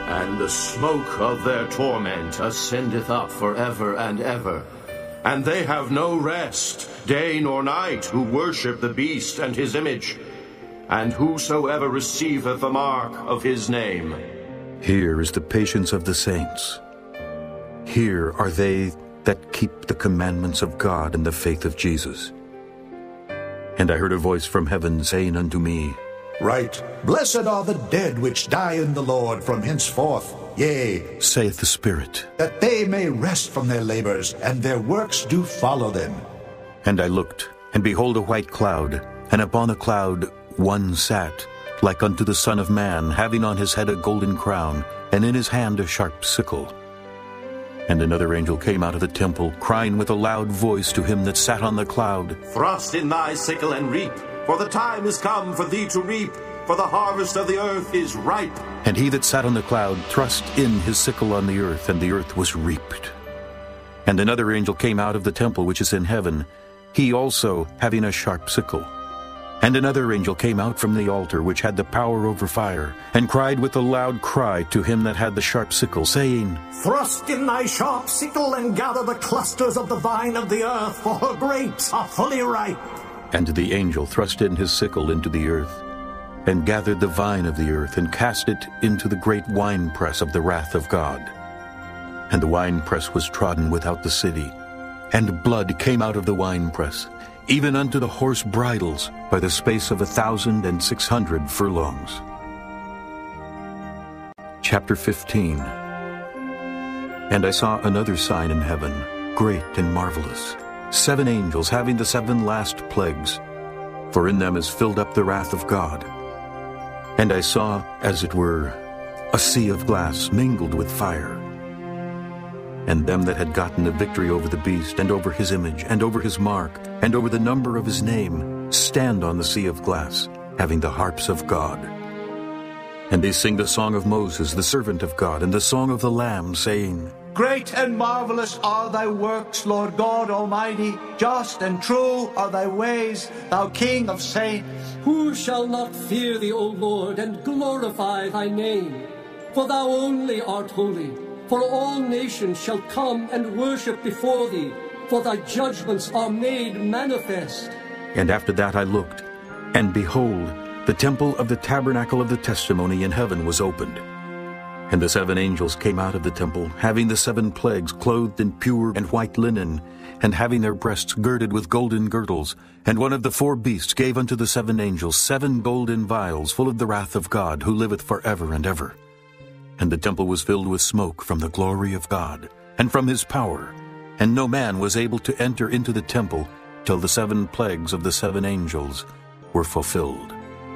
And the smoke of their torment ascendeth up forever and ever. And they have no rest, day nor night, who worship the beast and his image, and whosoever receiveth the mark of his name. Here is the patience of the saints. Here are they that keep the commandments of God and the faith of Jesus. And I heard a voice from heaven saying unto me, Write, Blessed are the dead which die in the Lord from henceforth, yea, saith the Spirit, that they may rest from their labors, and their works do follow them. And I looked, and behold a white cloud, and upon the cloud one sat, like unto the Son of Man, having on his head a golden crown, and in his hand a sharp sickle. And another angel came out of the temple, crying with a loud voice to him that sat on the cloud, Thrust in thy sickle and reap, for the time is come for thee to reap, for the harvest of the earth is ripe. And he that sat on the cloud thrust in his sickle on the earth, and the earth was reaped. And another angel came out of the temple which is in heaven, he also having a sharp sickle. And another angel came out from the altar which had the power over fire, and cried with a loud cry to him that had the sharp sickle, saying, Thrust in thy sharp sickle, and gather the clusters of the vine of the earth, for her grapes are fully ripe. And the angel thrust in his sickle into the earth, and gathered the vine of the earth, and cast it into the great winepress of the wrath of God. And the winepress was trodden without the city, and blood came out of the winepress, even unto the horse bridles, by the space of 1,600 furlongs. Chapter 15. And I saw another sign in heaven, great and marvelous, 7 angels having the 7 last plagues, for in them is filled up the wrath of God. And I saw, as it were, a sea of glass mingled with fire. And them that had gotten the victory over the beast, and over his image, and over his mark, and over the number of his name, stand on the sea of glass, having the harps of God. And they sing the song of Moses, the servant of God, and the song of the Lamb, saying, Great and marvelous are thy works, Lord God Almighty. Just and true are thy ways, thou King of saints. Who shall not fear thee, O Lord, and glorify thy name? For thou only art holy. For all nations shall come and worship before thee, for thy judgments are made manifest. And after that I looked, and behold, the temple of the tabernacle of the testimony in heaven was opened. And the 7 angels came out of the temple, having the 7 plagues, clothed in pure and white linen, and having their breasts girded with golden girdles. And one of the 4 beasts gave unto the 7 angels 7 golden vials, full of the wrath of God, who liveth for ever and ever. And the temple was filled with smoke from the glory of God, and from his power. And no man was able to enter into the temple till the 7 plagues of the 7 angels were fulfilled.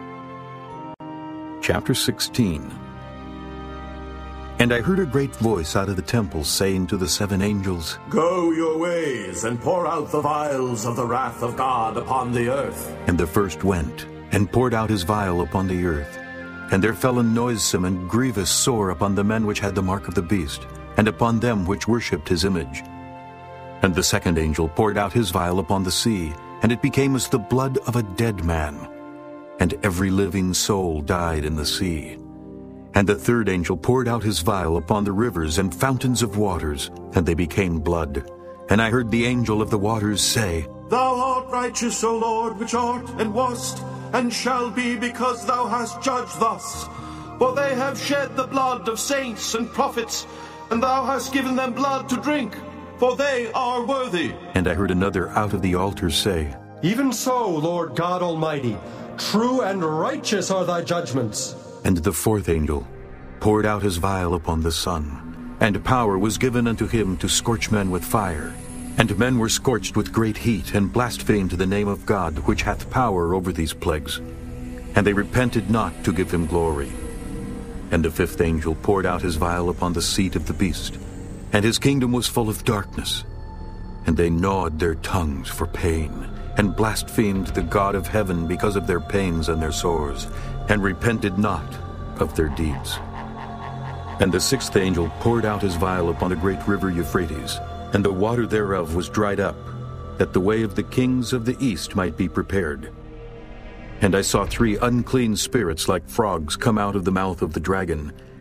Chapter 16. And I heard a great voice out of the temple, saying to the 7 angels, Go your ways, and pour out the vials of the wrath of God upon the earth. And the first went, and poured out his vial upon the earth. And there fell a noisome and grievous sore upon the men which had the mark of the beast, and upon them which worshipped his image. And the second angel poured out his vial upon the sea, and it became as the blood of a dead man. And every living soul died in the sea. And the third angel poured out his vial upon the rivers and fountains of waters, and they became blood. And I heard the angel of the waters say, Thou art righteous, O Lord, which art and wast, and shall be, because thou hast judged thus. For they have shed the blood of saints and prophets, and thou hast given them blood to drink, for they are worthy. And I heard another out of the altar say, Even so, Lord God Almighty, true and righteous are thy judgments. And the fourth angel poured out his vial upon the sun, and power was given unto him to scorch men with fire. And men were scorched with great heat, and blasphemed the name of God, which hath power over these plagues. And they repented not to give him glory. And the fifth angel poured out his vial upon the seat of the beast, and his kingdom was full of darkness. And they gnawed their tongues for pain, and blasphemed the God of heaven because of their pains and their sores, and repented not of their deeds. And the sixth angel poured out his vial upon the great river Euphrates, and the water thereof was dried up, that the way of the kings of the east might be prepared. And I saw 3 unclean spirits like frogs come out of the mouth of the dragon,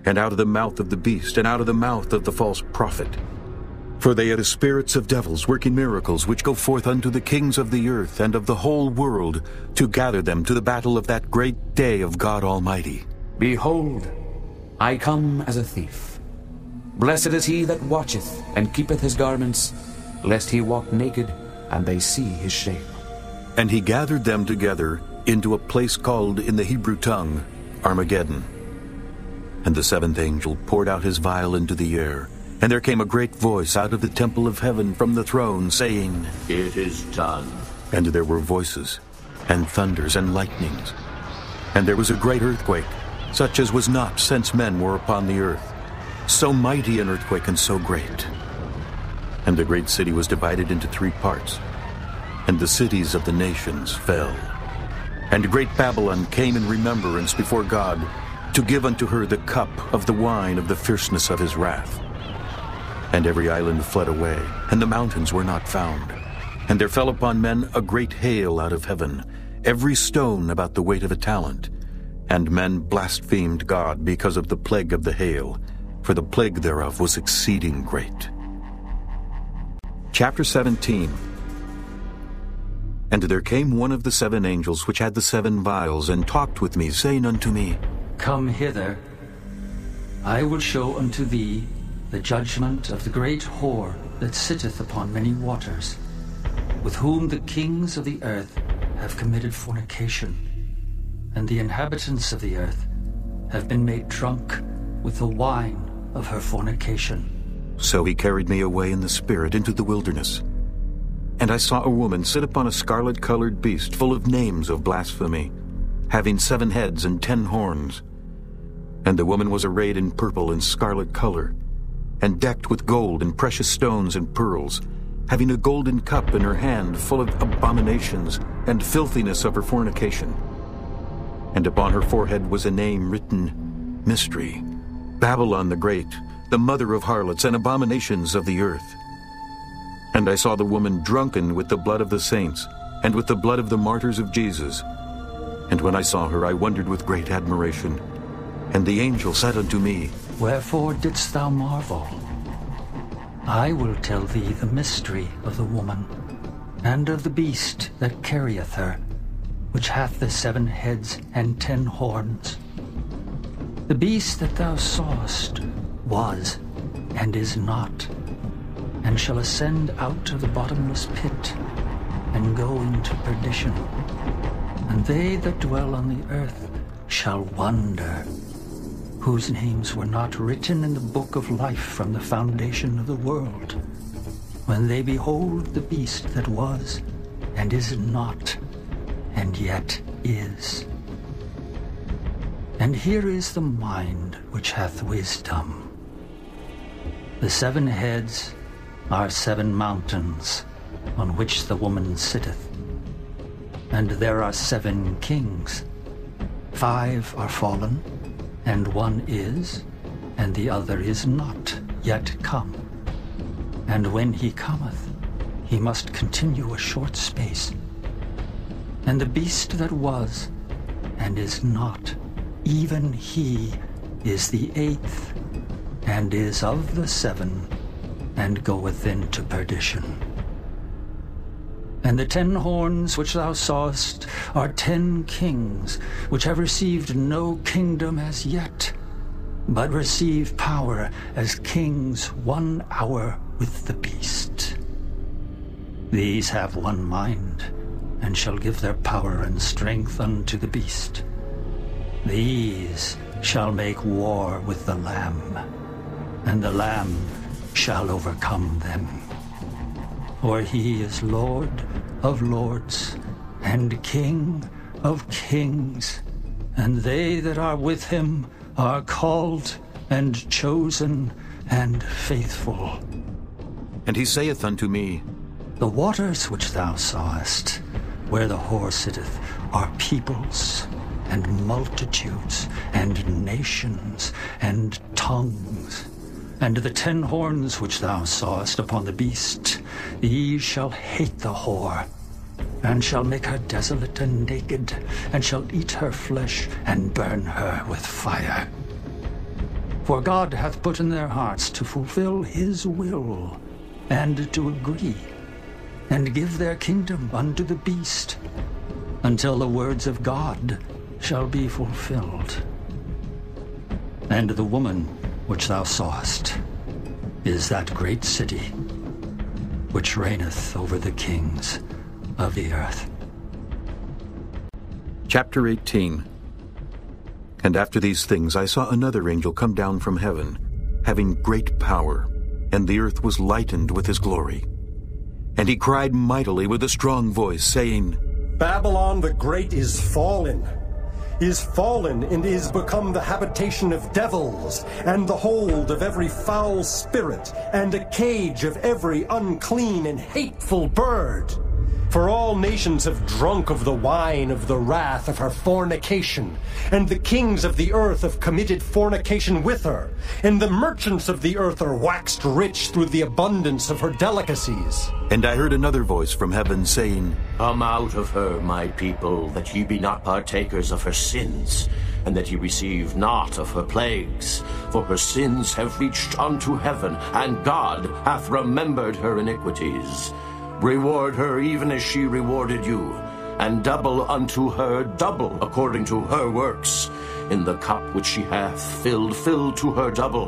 and out of the mouth of the beast, and out of the mouth of the false prophet. For they are the spirits of devils working miracles, which go forth unto the kings of the earth and of the whole world, to gather them to the battle of that great day of God Almighty. Behold, I come as a thief. Blessed is he that watcheth, and keepeth his garments, lest he walk naked, and they see his shame. And he gathered them together into a place called in the Hebrew tongue Armageddon. And the seventh angel poured out his vial into the air, and there came a great voice out of the temple of heaven from the throne, saying, It is done. And there were voices, and thunders, and lightnings. And there was a great earthquake, such as was not since men were upon the earth, so mighty an earthquake and so great. And the great city was divided into 3 parts, and the cities of the nations fell. And great Babylon came in remembrance before God, to give unto her the cup of the wine of the fierceness of his wrath. And every island fled away, and the mountains were not found. And there fell upon men a great hail out of heaven, every stone about the weight of a talent. And men blasphemed God because of the plague of the hail, for the plague thereof was exceeding great. Chapter 17. And there came one of the 7 angels which had the 7 vials, and talked with me, saying unto me, Come hither. I will show unto thee the judgment of the great whore that sitteth upon many waters, with whom the kings of the earth have committed fornication, and the inhabitants of the earth have been made drunk with the wine of her fornication. So he carried me away in the spirit into the wilderness. And I saw a woman sit upon a scarlet-colored beast, full of names of blasphemy, having 7 heads and 10 horns. And the woman was arrayed in purple and scarlet color, and decked with gold and precious stones and pearls, having a golden cup in her hand full of abominations and filthiness of her fornication. And upon her forehead was a name written, Mystery, Babylon the Great, the mother of harlots and abominations of the earth. And I saw the woman drunken with the blood of the saints, and with the blood of the martyrs of Jesus. And when I saw her, I wondered with great admiration. And the angel said unto me, Wherefore didst thou marvel? I will tell thee the mystery of the woman, and of the beast that carrieth her, which hath the 7 heads and 10 horns. The beast that thou sawest was, and is not, and shall ascend out of the bottomless pit, and go into perdition. And they that dwell on the earth shall wonder, whose names were not written in the book of life from the foundation of the world, when they behold the beast that was, and is not, and yet is. And here is the mind which hath wisdom. The 7 heads are 7 mountains, on which the woman sitteth. And there are 7 kings. 5 are fallen, and 1 is, and the other is not yet come. And when he cometh, he must continue a short space. And the beast that was, and is not, even he is the 8th, and is of the 7, and goeth into perdition. And the 10 horns which thou sawest are 10 kings, which have received no kingdom as yet, but receive power as kings 1 hour with the beast. These have 1 mind, and shall give their power and strength unto the beast. These shall make war with the Lamb, and the Lamb shall overcome them. For he is Lord of lords, and King of kings, and they that are with him are called, and chosen, and faithful. And he saith unto me, The waters which thou sawest, where the whore sitteth, are peoples, and multitudes, and nations, and tongues. And the 10 horns which thou sawest upon the beast, these shall hate the whore, and shall make her desolate and naked, and shall eat her flesh, and burn her with fire. For God hath put in their hearts to fulfill his will, and to agree, and give their kingdom unto the beast, until the words of God shall be fulfilled. And the woman which thou sawest is that great city, which reigneth over the kings of the earth. Chapter 18. And after these things I saw another angel come down from heaven, having great power, and the earth was lightened with his glory. And he cried mightily with a strong voice, saying, Babylon the Great is fallen, and is become the habitation of devils, and the hold of every foul spirit, and a cage of every unclean and hateful bird. For all nations have drunk of the wine of the wrath of her fornication, and the kings of the earth have committed fornication with her, and the merchants of the earth are waxed rich through the abundance of her delicacies. And I heard another voice from heaven saying, Come out of her, my people, that ye be not partakers of her sins, and that ye receive not of her plagues. For her sins have reached unto heaven, and God hath remembered her iniquities. Reward her even as she rewarded you, and double unto her double according to her works. In the cup which she hath filled, fill to her double.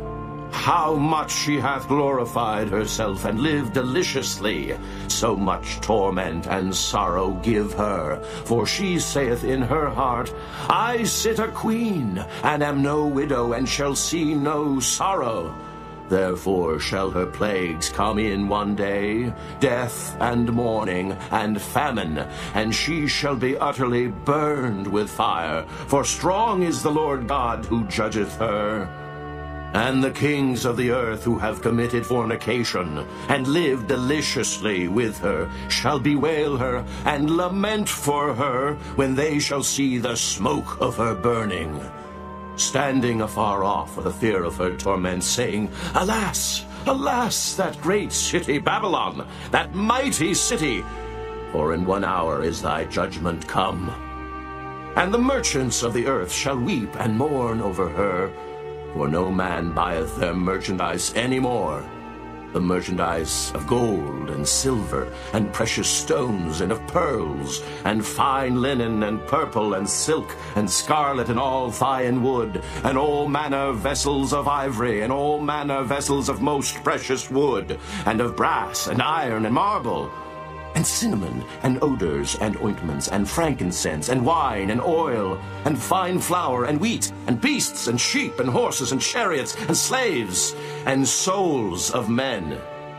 How much she hath glorified herself and lived deliciously, so much torment and sorrow give her. For she saith in her heart, I sit a queen, and am no widow, and shall see no sorrow. Therefore shall her plagues come in one day, death and mourning and famine, and she shall be utterly burned with fire. For strong is the Lord God who judgeth her. And the kings of the earth who have committed fornication, and lived deliciously with her, shall bewail her, and lament for her, when they shall see the smoke of her burning, standing afar off for the fear of her torment, saying, Alas, alas, that great city Babylon, that mighty city! For in 1 hour is thy judgment come. And the merchants of the earth shall weep and mourn over her, for no man buyeth their merchandise any more, the merchandise of gold and silver, and precious stones, and of pearls, and fine linen, and purple, and silk, and scarlet, and all fine wood, and all manner vessels of ivory, and all manner vessels of most precious wood, and of brass, and iron, and marble, and cinnamon, and odors, and ointments, and frankincense, and wine, and oil, and fine flour, and wheat, and beasts, and sheep, and horses, and chariots, and slaves, and souls of men.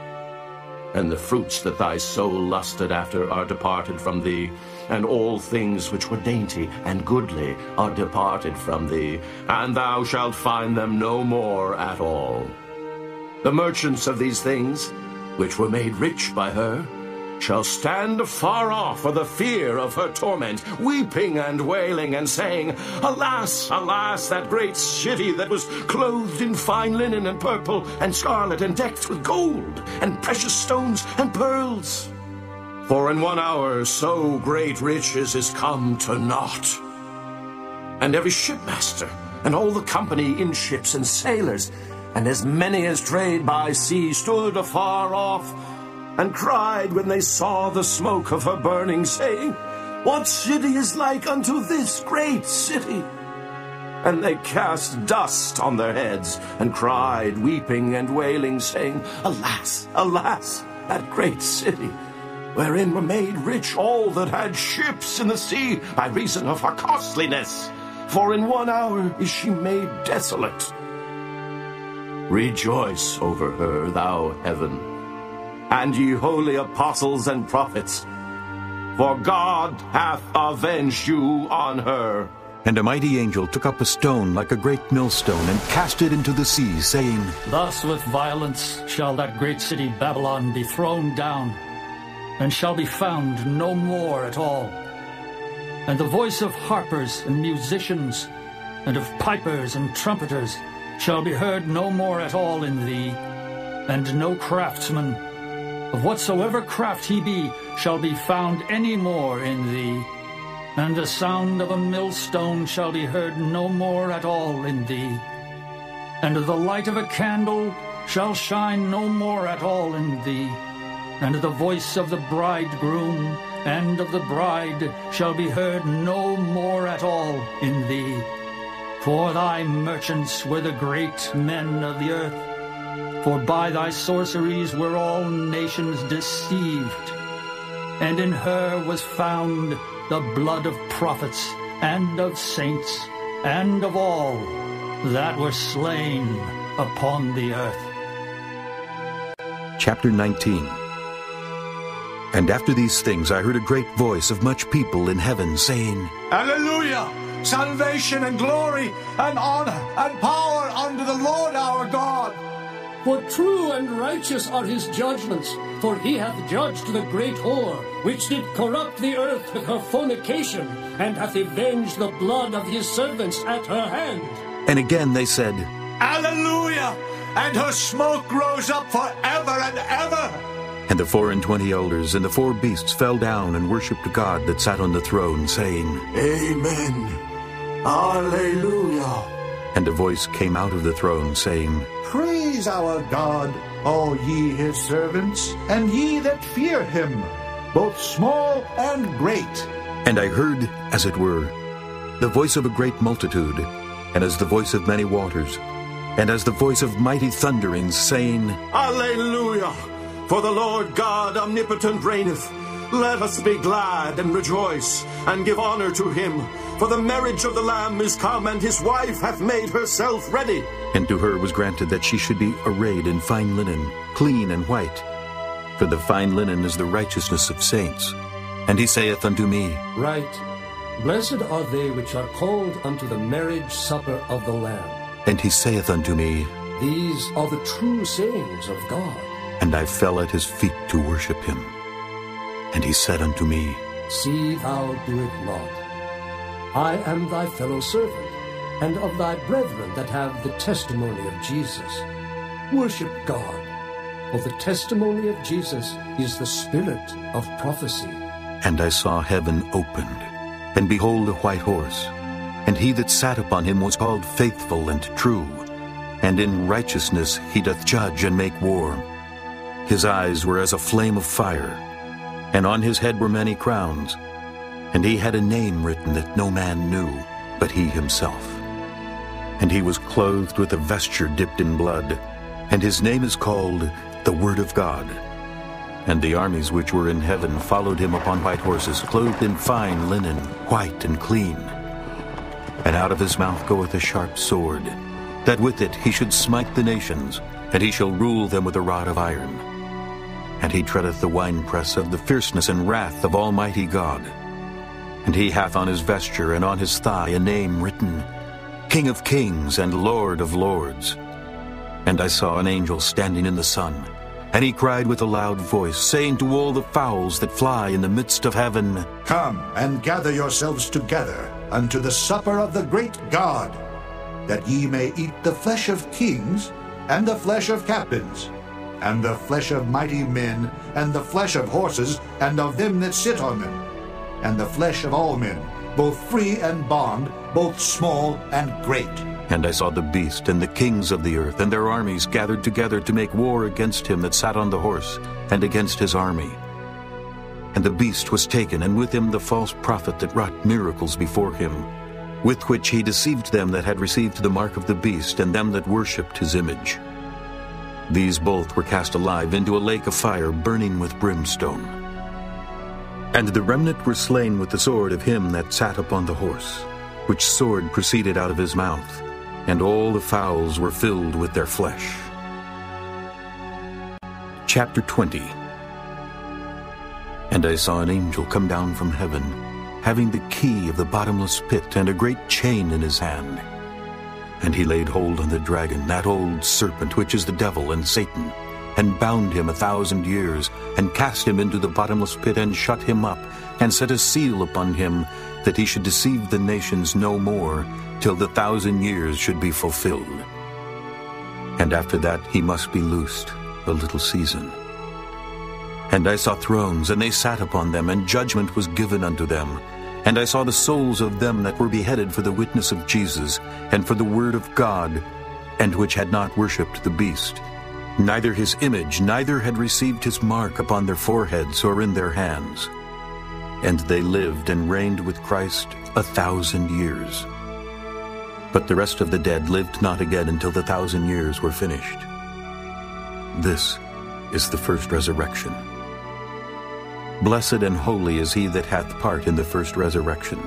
And the fruits that thy soul lusted after are departed from thee, and all things which were dainty and goodly are departed from thee, and thou shalt find them no more at all. The merchants of these things, which were made rich by her, shall stand afar off for the fear of her torment, weeping and wailing, and saying, Alas, alas, that great city that was clothed in fine linen, and purple, and scarlet, and decked with gold, and precious stones, and pearls. For in 1 hour so great riches is come to naught. And every shipmaster, and all the company in ships, and sailors, and as many as trade by sea, stood afar off, and cried when they saw the smoke of her burning, saying, What city is like unto this great city? And they cast dust on their heads, and cried, weeping and wailing, saying, Alas, alas, that great city, wherein were made rich all that had ships in the sea, by reason of her costliness. For in 1 hour is she made desolate. Rejoice over her, thou heaven, and ye holy apostles and prophets, for God hath avenged you on her. And a mighty angel took up a stone like a great millstone, and cast it into the sea, saying, Thus with violence shall that great city Babylon be thrown down, and shall be found no more at all. And the voice of harpers and musicians, and of pipers and trumpeters, shall be heard no more at all in thee, and no craftsman, of whatsoever craft he be, shall be found any more in thee. And the sound of a millstone shall be heard no more at all in thee. and the light of a candle shall shine no more at all in thee, and the voice of the bridegroom and of the bride shall be heard no more at all in thee. For thy merchants were the great men of the earth, for by thy sorceries were all nations deceived. And in her was found the blood of prophets and of saints and of all that were slain upon the earth. Chapter 19. And after these things I heard a great voice of much people in heaven, saying, Hallelujah! Salvation and glory and honor and power unto the Lord our God. For true and righteous are his judgments, for he hath judged the great whore, which did corrupt the earth with her fornication, and hath avenged the blood of his servants at her hand. And again they said, Hallelujah! And her smoke rose up forever and ever. And the 24 elders and the 4 beasts fell down and worshipped God that sat on the throne, saying, Amen. Alleluia. And a voice came out of the throne, saying, Praise our God, all ye his servants, and ye that fear him, both small and great. And I heard, as it were, the voice of a great multitude, and as the voice of many waters, and as the voice of mighty thunderings, saying, Alleluia! For the Lord God omnipotent reigneth. Let us be glad and rejoice, and give honor to him. For the marriage of the Lamb is come, and his wife hath made herself ready. And to her was granted that she should be arrayed in fine linen, clean and white. For the fine linen is the righteousness of saints. And he saith unto me, Right. Blessed are they which are called unto the marriage supper of the Lamb. And he saith unto me, These are the true sayings of God. And I fell at his feet to worship him. And he said unto me, See thou do it not. I am thy fellow servant, and of thy brethren that have the testimony of Jesus. Worship God, for the testimony of Jesus is the spirit of prophecy. And I saw heaven opened, and behold a white horse, and he that sat upon him was called Faithful and True, and in righteousness he doth judge and make war. His eyes were as a flame of fire, and on his head were many crowns, and he had a name written that no man knew but he himself. And he was clothed with a vesture dipped in blood, and his name is called the Word of God. And the armies which were in heaven followed him upon white horses, clothed in fine linen, white and clean. And out of his mouth goeth a sharp sword, that with it he should smite the nations, and he shall rule them with a rod of iron. And he treadeth the winepress of the fierceness and wrath of Almighty God. And he hath on his vesture and on his thigh a name written, King of Kings and Lord of Lords. And I saw an angel standing in the sun, and he cried with a loud voice, saying to all the fowls that fly in the midst of heaven, Come and gather yourselves together unto the supper of the great God, that ye may eat the flesh of kings, and the flesh of captains, and the flesh of mighty men, and the flesh of horses, and of them that sit on them, and the flesh of all men, both free and bond, both small and great. And I saw the beast and the kings of the earth and their armies gathered together to make war against him that sat on the horse, and against his army. And the beast was taken, and with him the false prophet that wrought miracles before him, with which he deceived them that had received the mark of the beast, and them that worshipped his image. These both were cast alive into a lake of fire burning with brimstone. And the remnant were slain with the sword of him that sat upon the horse, which sword proceeded out of his mouth, and all the fowls were filled with their flesh. Chapter 20. And I saw an angel come down from heaven, having the key of the bottomless pit, and a great chain in his hand. And he laid hold on the dragon, that old serpent, which is the devil and Satan, and bound him 1,000 years, and cast him into the bottomless pit, and shut him up, and set a seal upon him, that he should deceive the nations no more, till the 1,000 years should be fulfilled. And after that he must be loosed a little season. And I saw thrones, and they sat upon them, and judgment was given unto them. And I saw the souls of them that were beheaded for the witness of Jesus, and for the word of God, and which had not worshipped the beast, neither his image, neither had received his mark upon their foreheads or in their hands. And they lived and reigned with Christ 1,000 years. But the rest of the dead lived not again until the 1,000 years were finished. This is the first resurrection. Blessed and holy is he that hath part in the first resurrection.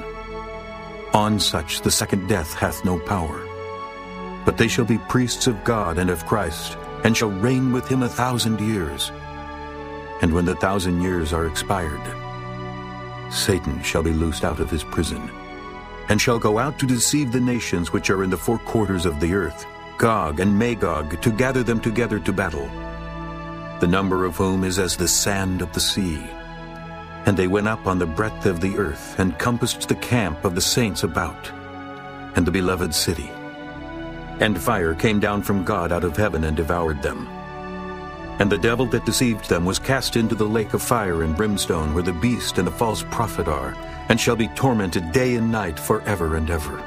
On such the second death hath no power. But they shall be priests of God and of Christ, and shall reign with him 1,000 years. And when the 1,000 years are expired, Satan shall be loosed out of his prison, and shall go out to deceive the nations which are in the four quarters of the earth, Gog and Magog, to gather them together to battle, the number of whom is as the sand of the sea. And they went up on the breadth of the earth, and compassed the camp of the saints about, and the beloved city. And fire came down from God out of heaven and devoured them. And the devil that deceived them was cast into the lake of fire and brimstone, where the beast and the false prophet are, and shall be tormented day and night forever and ever.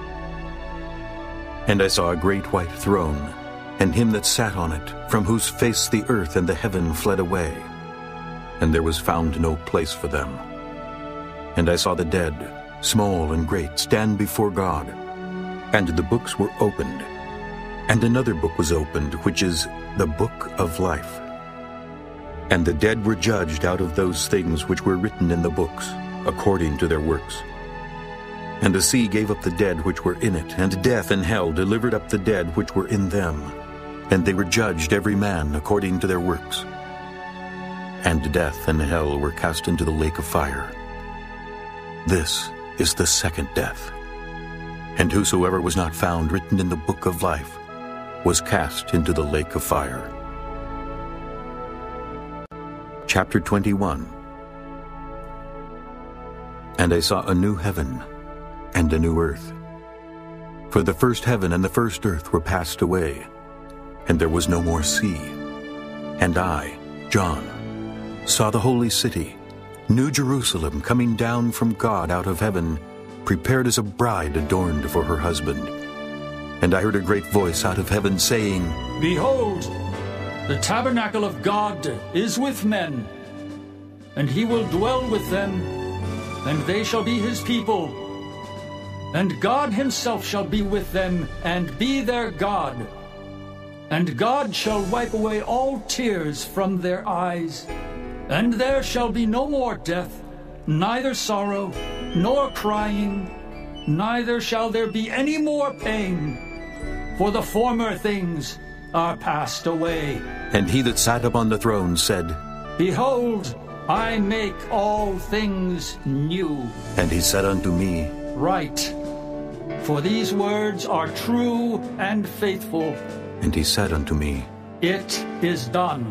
And I saw a great white throne, and him that sat on it, from whose face the earth and the heaven fled away, and there was found no place for them. And I saw the dead, small and great, stand before God, and the books were opened. And another book was opened, which is the book of life. And the dead were judged out of those things which were written in the books, according to their works. And the sea gave up the dead which were in it, and death and hell delivered up the dead which were in them. And they were judged every man according to their works. And death and hell were cast into the lake of fire. This is the second death. And whosoever was not found written in the book of life was cast into the lake of fire. Chapter 21. And I saw a new heaven and a new earth. For the first heaven and the first earth were passed away, and there was no more sea. And I, John, saw the holy city, New Jerusalem, coming down from God out of heaven, prepared as a bride adorned for her husband. And I heard a great voice out of heaven saying, Behold, the tabernacle of God is with men, and he will dwell with them, and they shall be his people. And God himself shall be with them, and be their God. And God shall wipe away all tears from their eyes, and there shall be no more death, neither sorrow, nor crying, neither shall there be any more pain, for the former things are passed away. And he that sat upon the throne said, Behold, I make all things new. And he said unto me, Write, for these words are true and faithful. And he said unto me, It is done.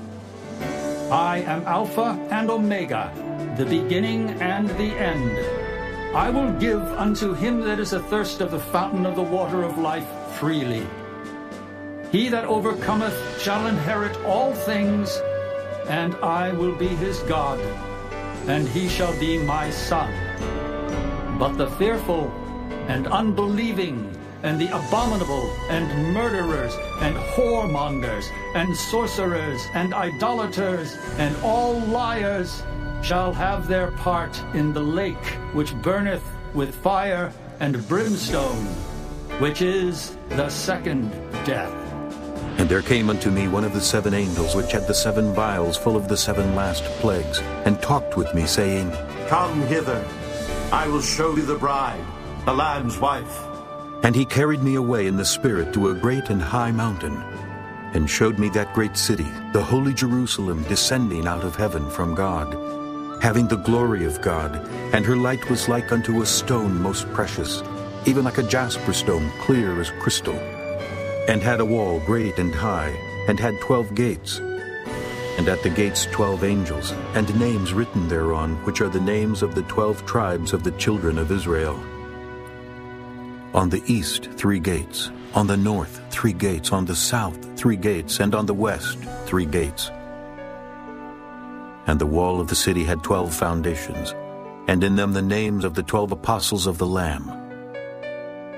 I am Alpha and Omega, the beginning and the end. I will give unto him that is athirst of the fountain of the water of life freely. He that overcometh shall inherit all things, and I will be his God, and he shall be my son. But the fearful and unbelieving, and the abominable, and murderers, and whoremongers, and sorcerers, and idolaters, and all liars shall have their part in the lake which burneth with fire and brimstone, which is the second death. And there came unto me one of the seven angels, which had the 7 vials full of the 7 last plagues, and talked with me, saying, Come hither, I will show thee the bride, the Lamb's wife. And he carried me away in the Spirit to a great and high mountain, and showed me that great city, the holy Jerusalem, descending out of heaven from God, having the glory of God, and her light was like unto a stone most precious, even like a jasper stone, clear as crystal, and had a wall great and high, and had 12 gates, and at the gates 12 angels, and names written thereon, which are the names of the 12 tribes of the children of Israel. On the east 3 gates, on the north 3 gates, on the south 3 gates, and on the west 3 gates. And the wall of the city had 12 foundations, and in them the names of the 12 apostles of the Lamb.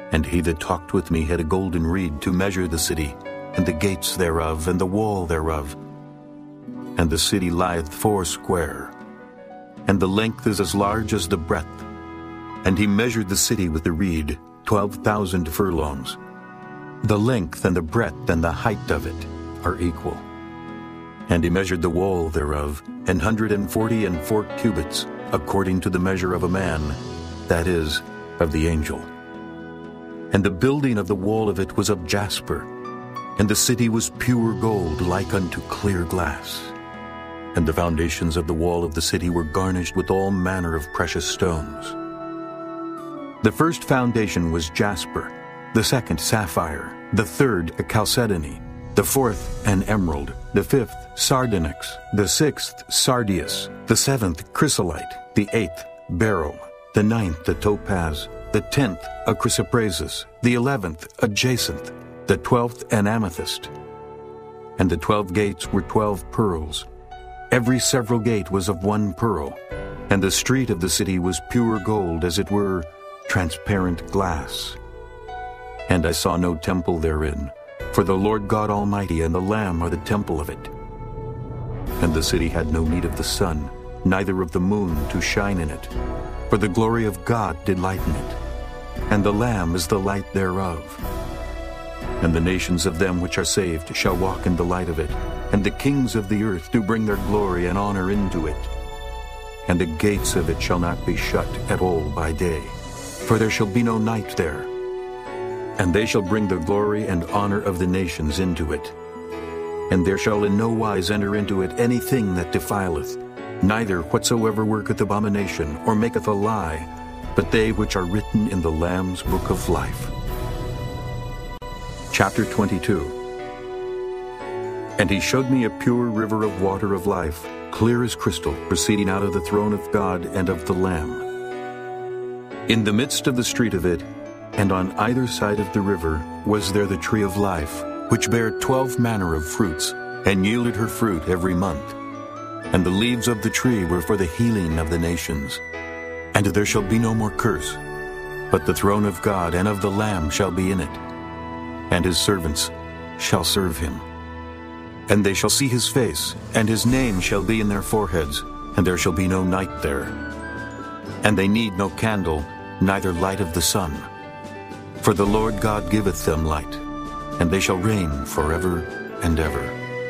And he that talked with me had a golden reed to measure the city, and the gates thereof, and the wall thereof. And the city lieth foursquare, and the length is as large as the breadth. And he measured the city with the reed, 12,000 furlongs. The length and the breadth and the height of it are equal. And he measured the wall thereof, 144 cubits, according to the measure of a man, that is, of the angel. And the building of the wall of it was of jasper, and the city was pure gold, like unto clear glass. And the foundations of the wall of the city were garnished with all manner of precious stones. The first foundation was jasper, the second sapphire, the third a chalcedony, the fourth an emerald, the fifth sardonyx, the sixth sardius, the seventh chrysolite, the eighth beryl, the ninth a topaz, the 10th a chrysoprasus, the 11th a jacinth, the 12th an amethyst. And the 12 gates were 12 pearls. Every several gate was of 1 pearl, and the street of the city was pure gold, as it were transparent glass. And I saw no temple therein, for the Lord God Almighty and the Lamb are the temple of it. And the city had no need of the sun, neither of the moon to shine in it, for the glory of God did lighten it, and the Lamb is the light thereof. And the nations of them which are saved shall walk in the light of it, and the kings of the earth do bring their glory and honor into it. And the gates of it shall not be shut at all by day, for there shall be no night there. And they shall bring the glory and honor of the nations into it. And there shall in no wise enter into it anything that defileth, neither whatsoever worketh abomination, or maketh a lie, but they which are written in the Lamb's book of life. Chapter 22. And he showed me a pure river of water of life, clear as crystal, proceeding out of the throne of God and of the Lamb. In the midst of the street of it, and on either side of the river, was there the tree of life, which bare 12 manner of fruits, and yielded her fruit every month. And the leaves of the tree were for the healing of the nations. And there shall be no more curse, but the throne of God and of the Lamb shall be in it, and his servants shall serve him. And they shall see his face, and his name shall be in their foreheads, and there shall be no night there. And they need no candle, neither light of the sun. For the Lord God giveth them light, and they shall reign forever and ever.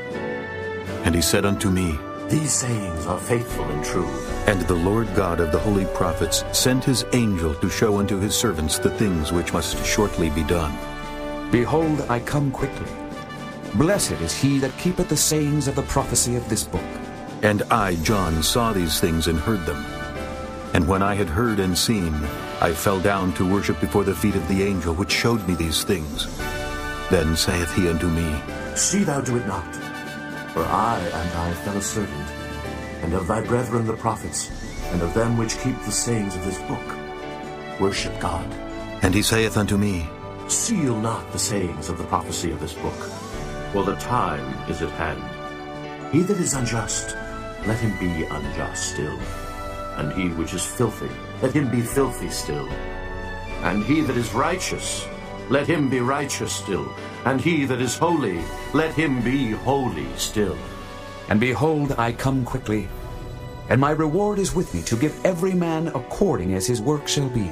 And he said unto me, These sayings are faithful and true. And the Lord God of the holy prophets sent his angel to show unto his servants the things which must shortly be done. Behold, I come quickly. Blessed is he that keepeth the sayings of the prophecy of this book. And I, John, saw these things and heard them. And when I had heard and seen, I fell down to worship before the feet of the angel which showed me these things. Then saith he unto me, See thou do it not, for I am thy fellow servant, and of thy brethren the prophets, and of them which keep the sayings of this book. Worship God. And he saith unto me, Seal not the sayings of the prophecy of this book, for the time is at hand. He that is unjust, let him be unjust still. And he which is filthy, let him be filthy still. And he that is righteous, let him be righteous still. And he that is holy, let him be holy still. And behold, I come quickly, and my reward is with me to give every man according as his work shall be.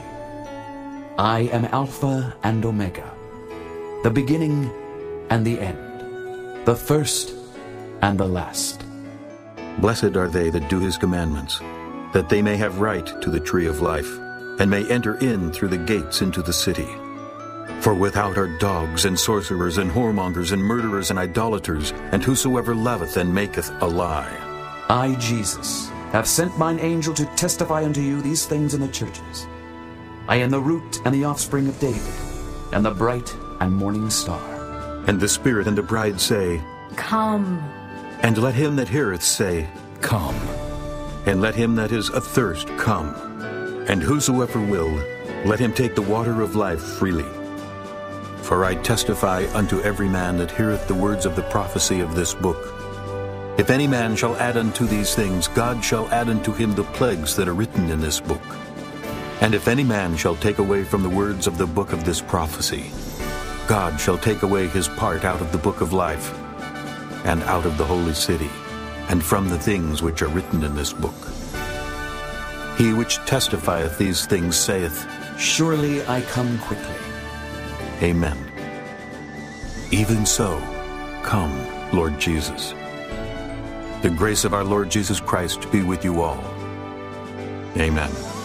I am Alpha and Omega, the beginning and the end, the first and the last. Blessed are they that do his commandments, that they may have right to the tree of life, and may enter in through the gates into the city. For without are dogs, and sorcerers, and whoremongers, and murderers, and idolaters, and whosoever loveth and maketh a lie. I, Jesus, have sent mine angel to testify unto you these things in the churches. I am the root and the offspring of David, and the bright and morning star. And the Spirit and the bride say, Come. And let him that heareth say, Come. And let him that is athirst come. And whosoever will, let him take the water of life freely. For I testify unto every man that heareth the words of the prophecy of this book. If any man shall add unto these things, God shall add unto him the plagues that are written in this book. And if any man shall take away from the words of the book of this prophecy, God shall take away his part out of the book of life, and out of the holy city, and from the things which are written in this book. He which testifieth these things saith, Surely I come quickly. Amen. Even so, come, Lord Jesus. The grace of our Lord Jesus Christ be with you all. Amen.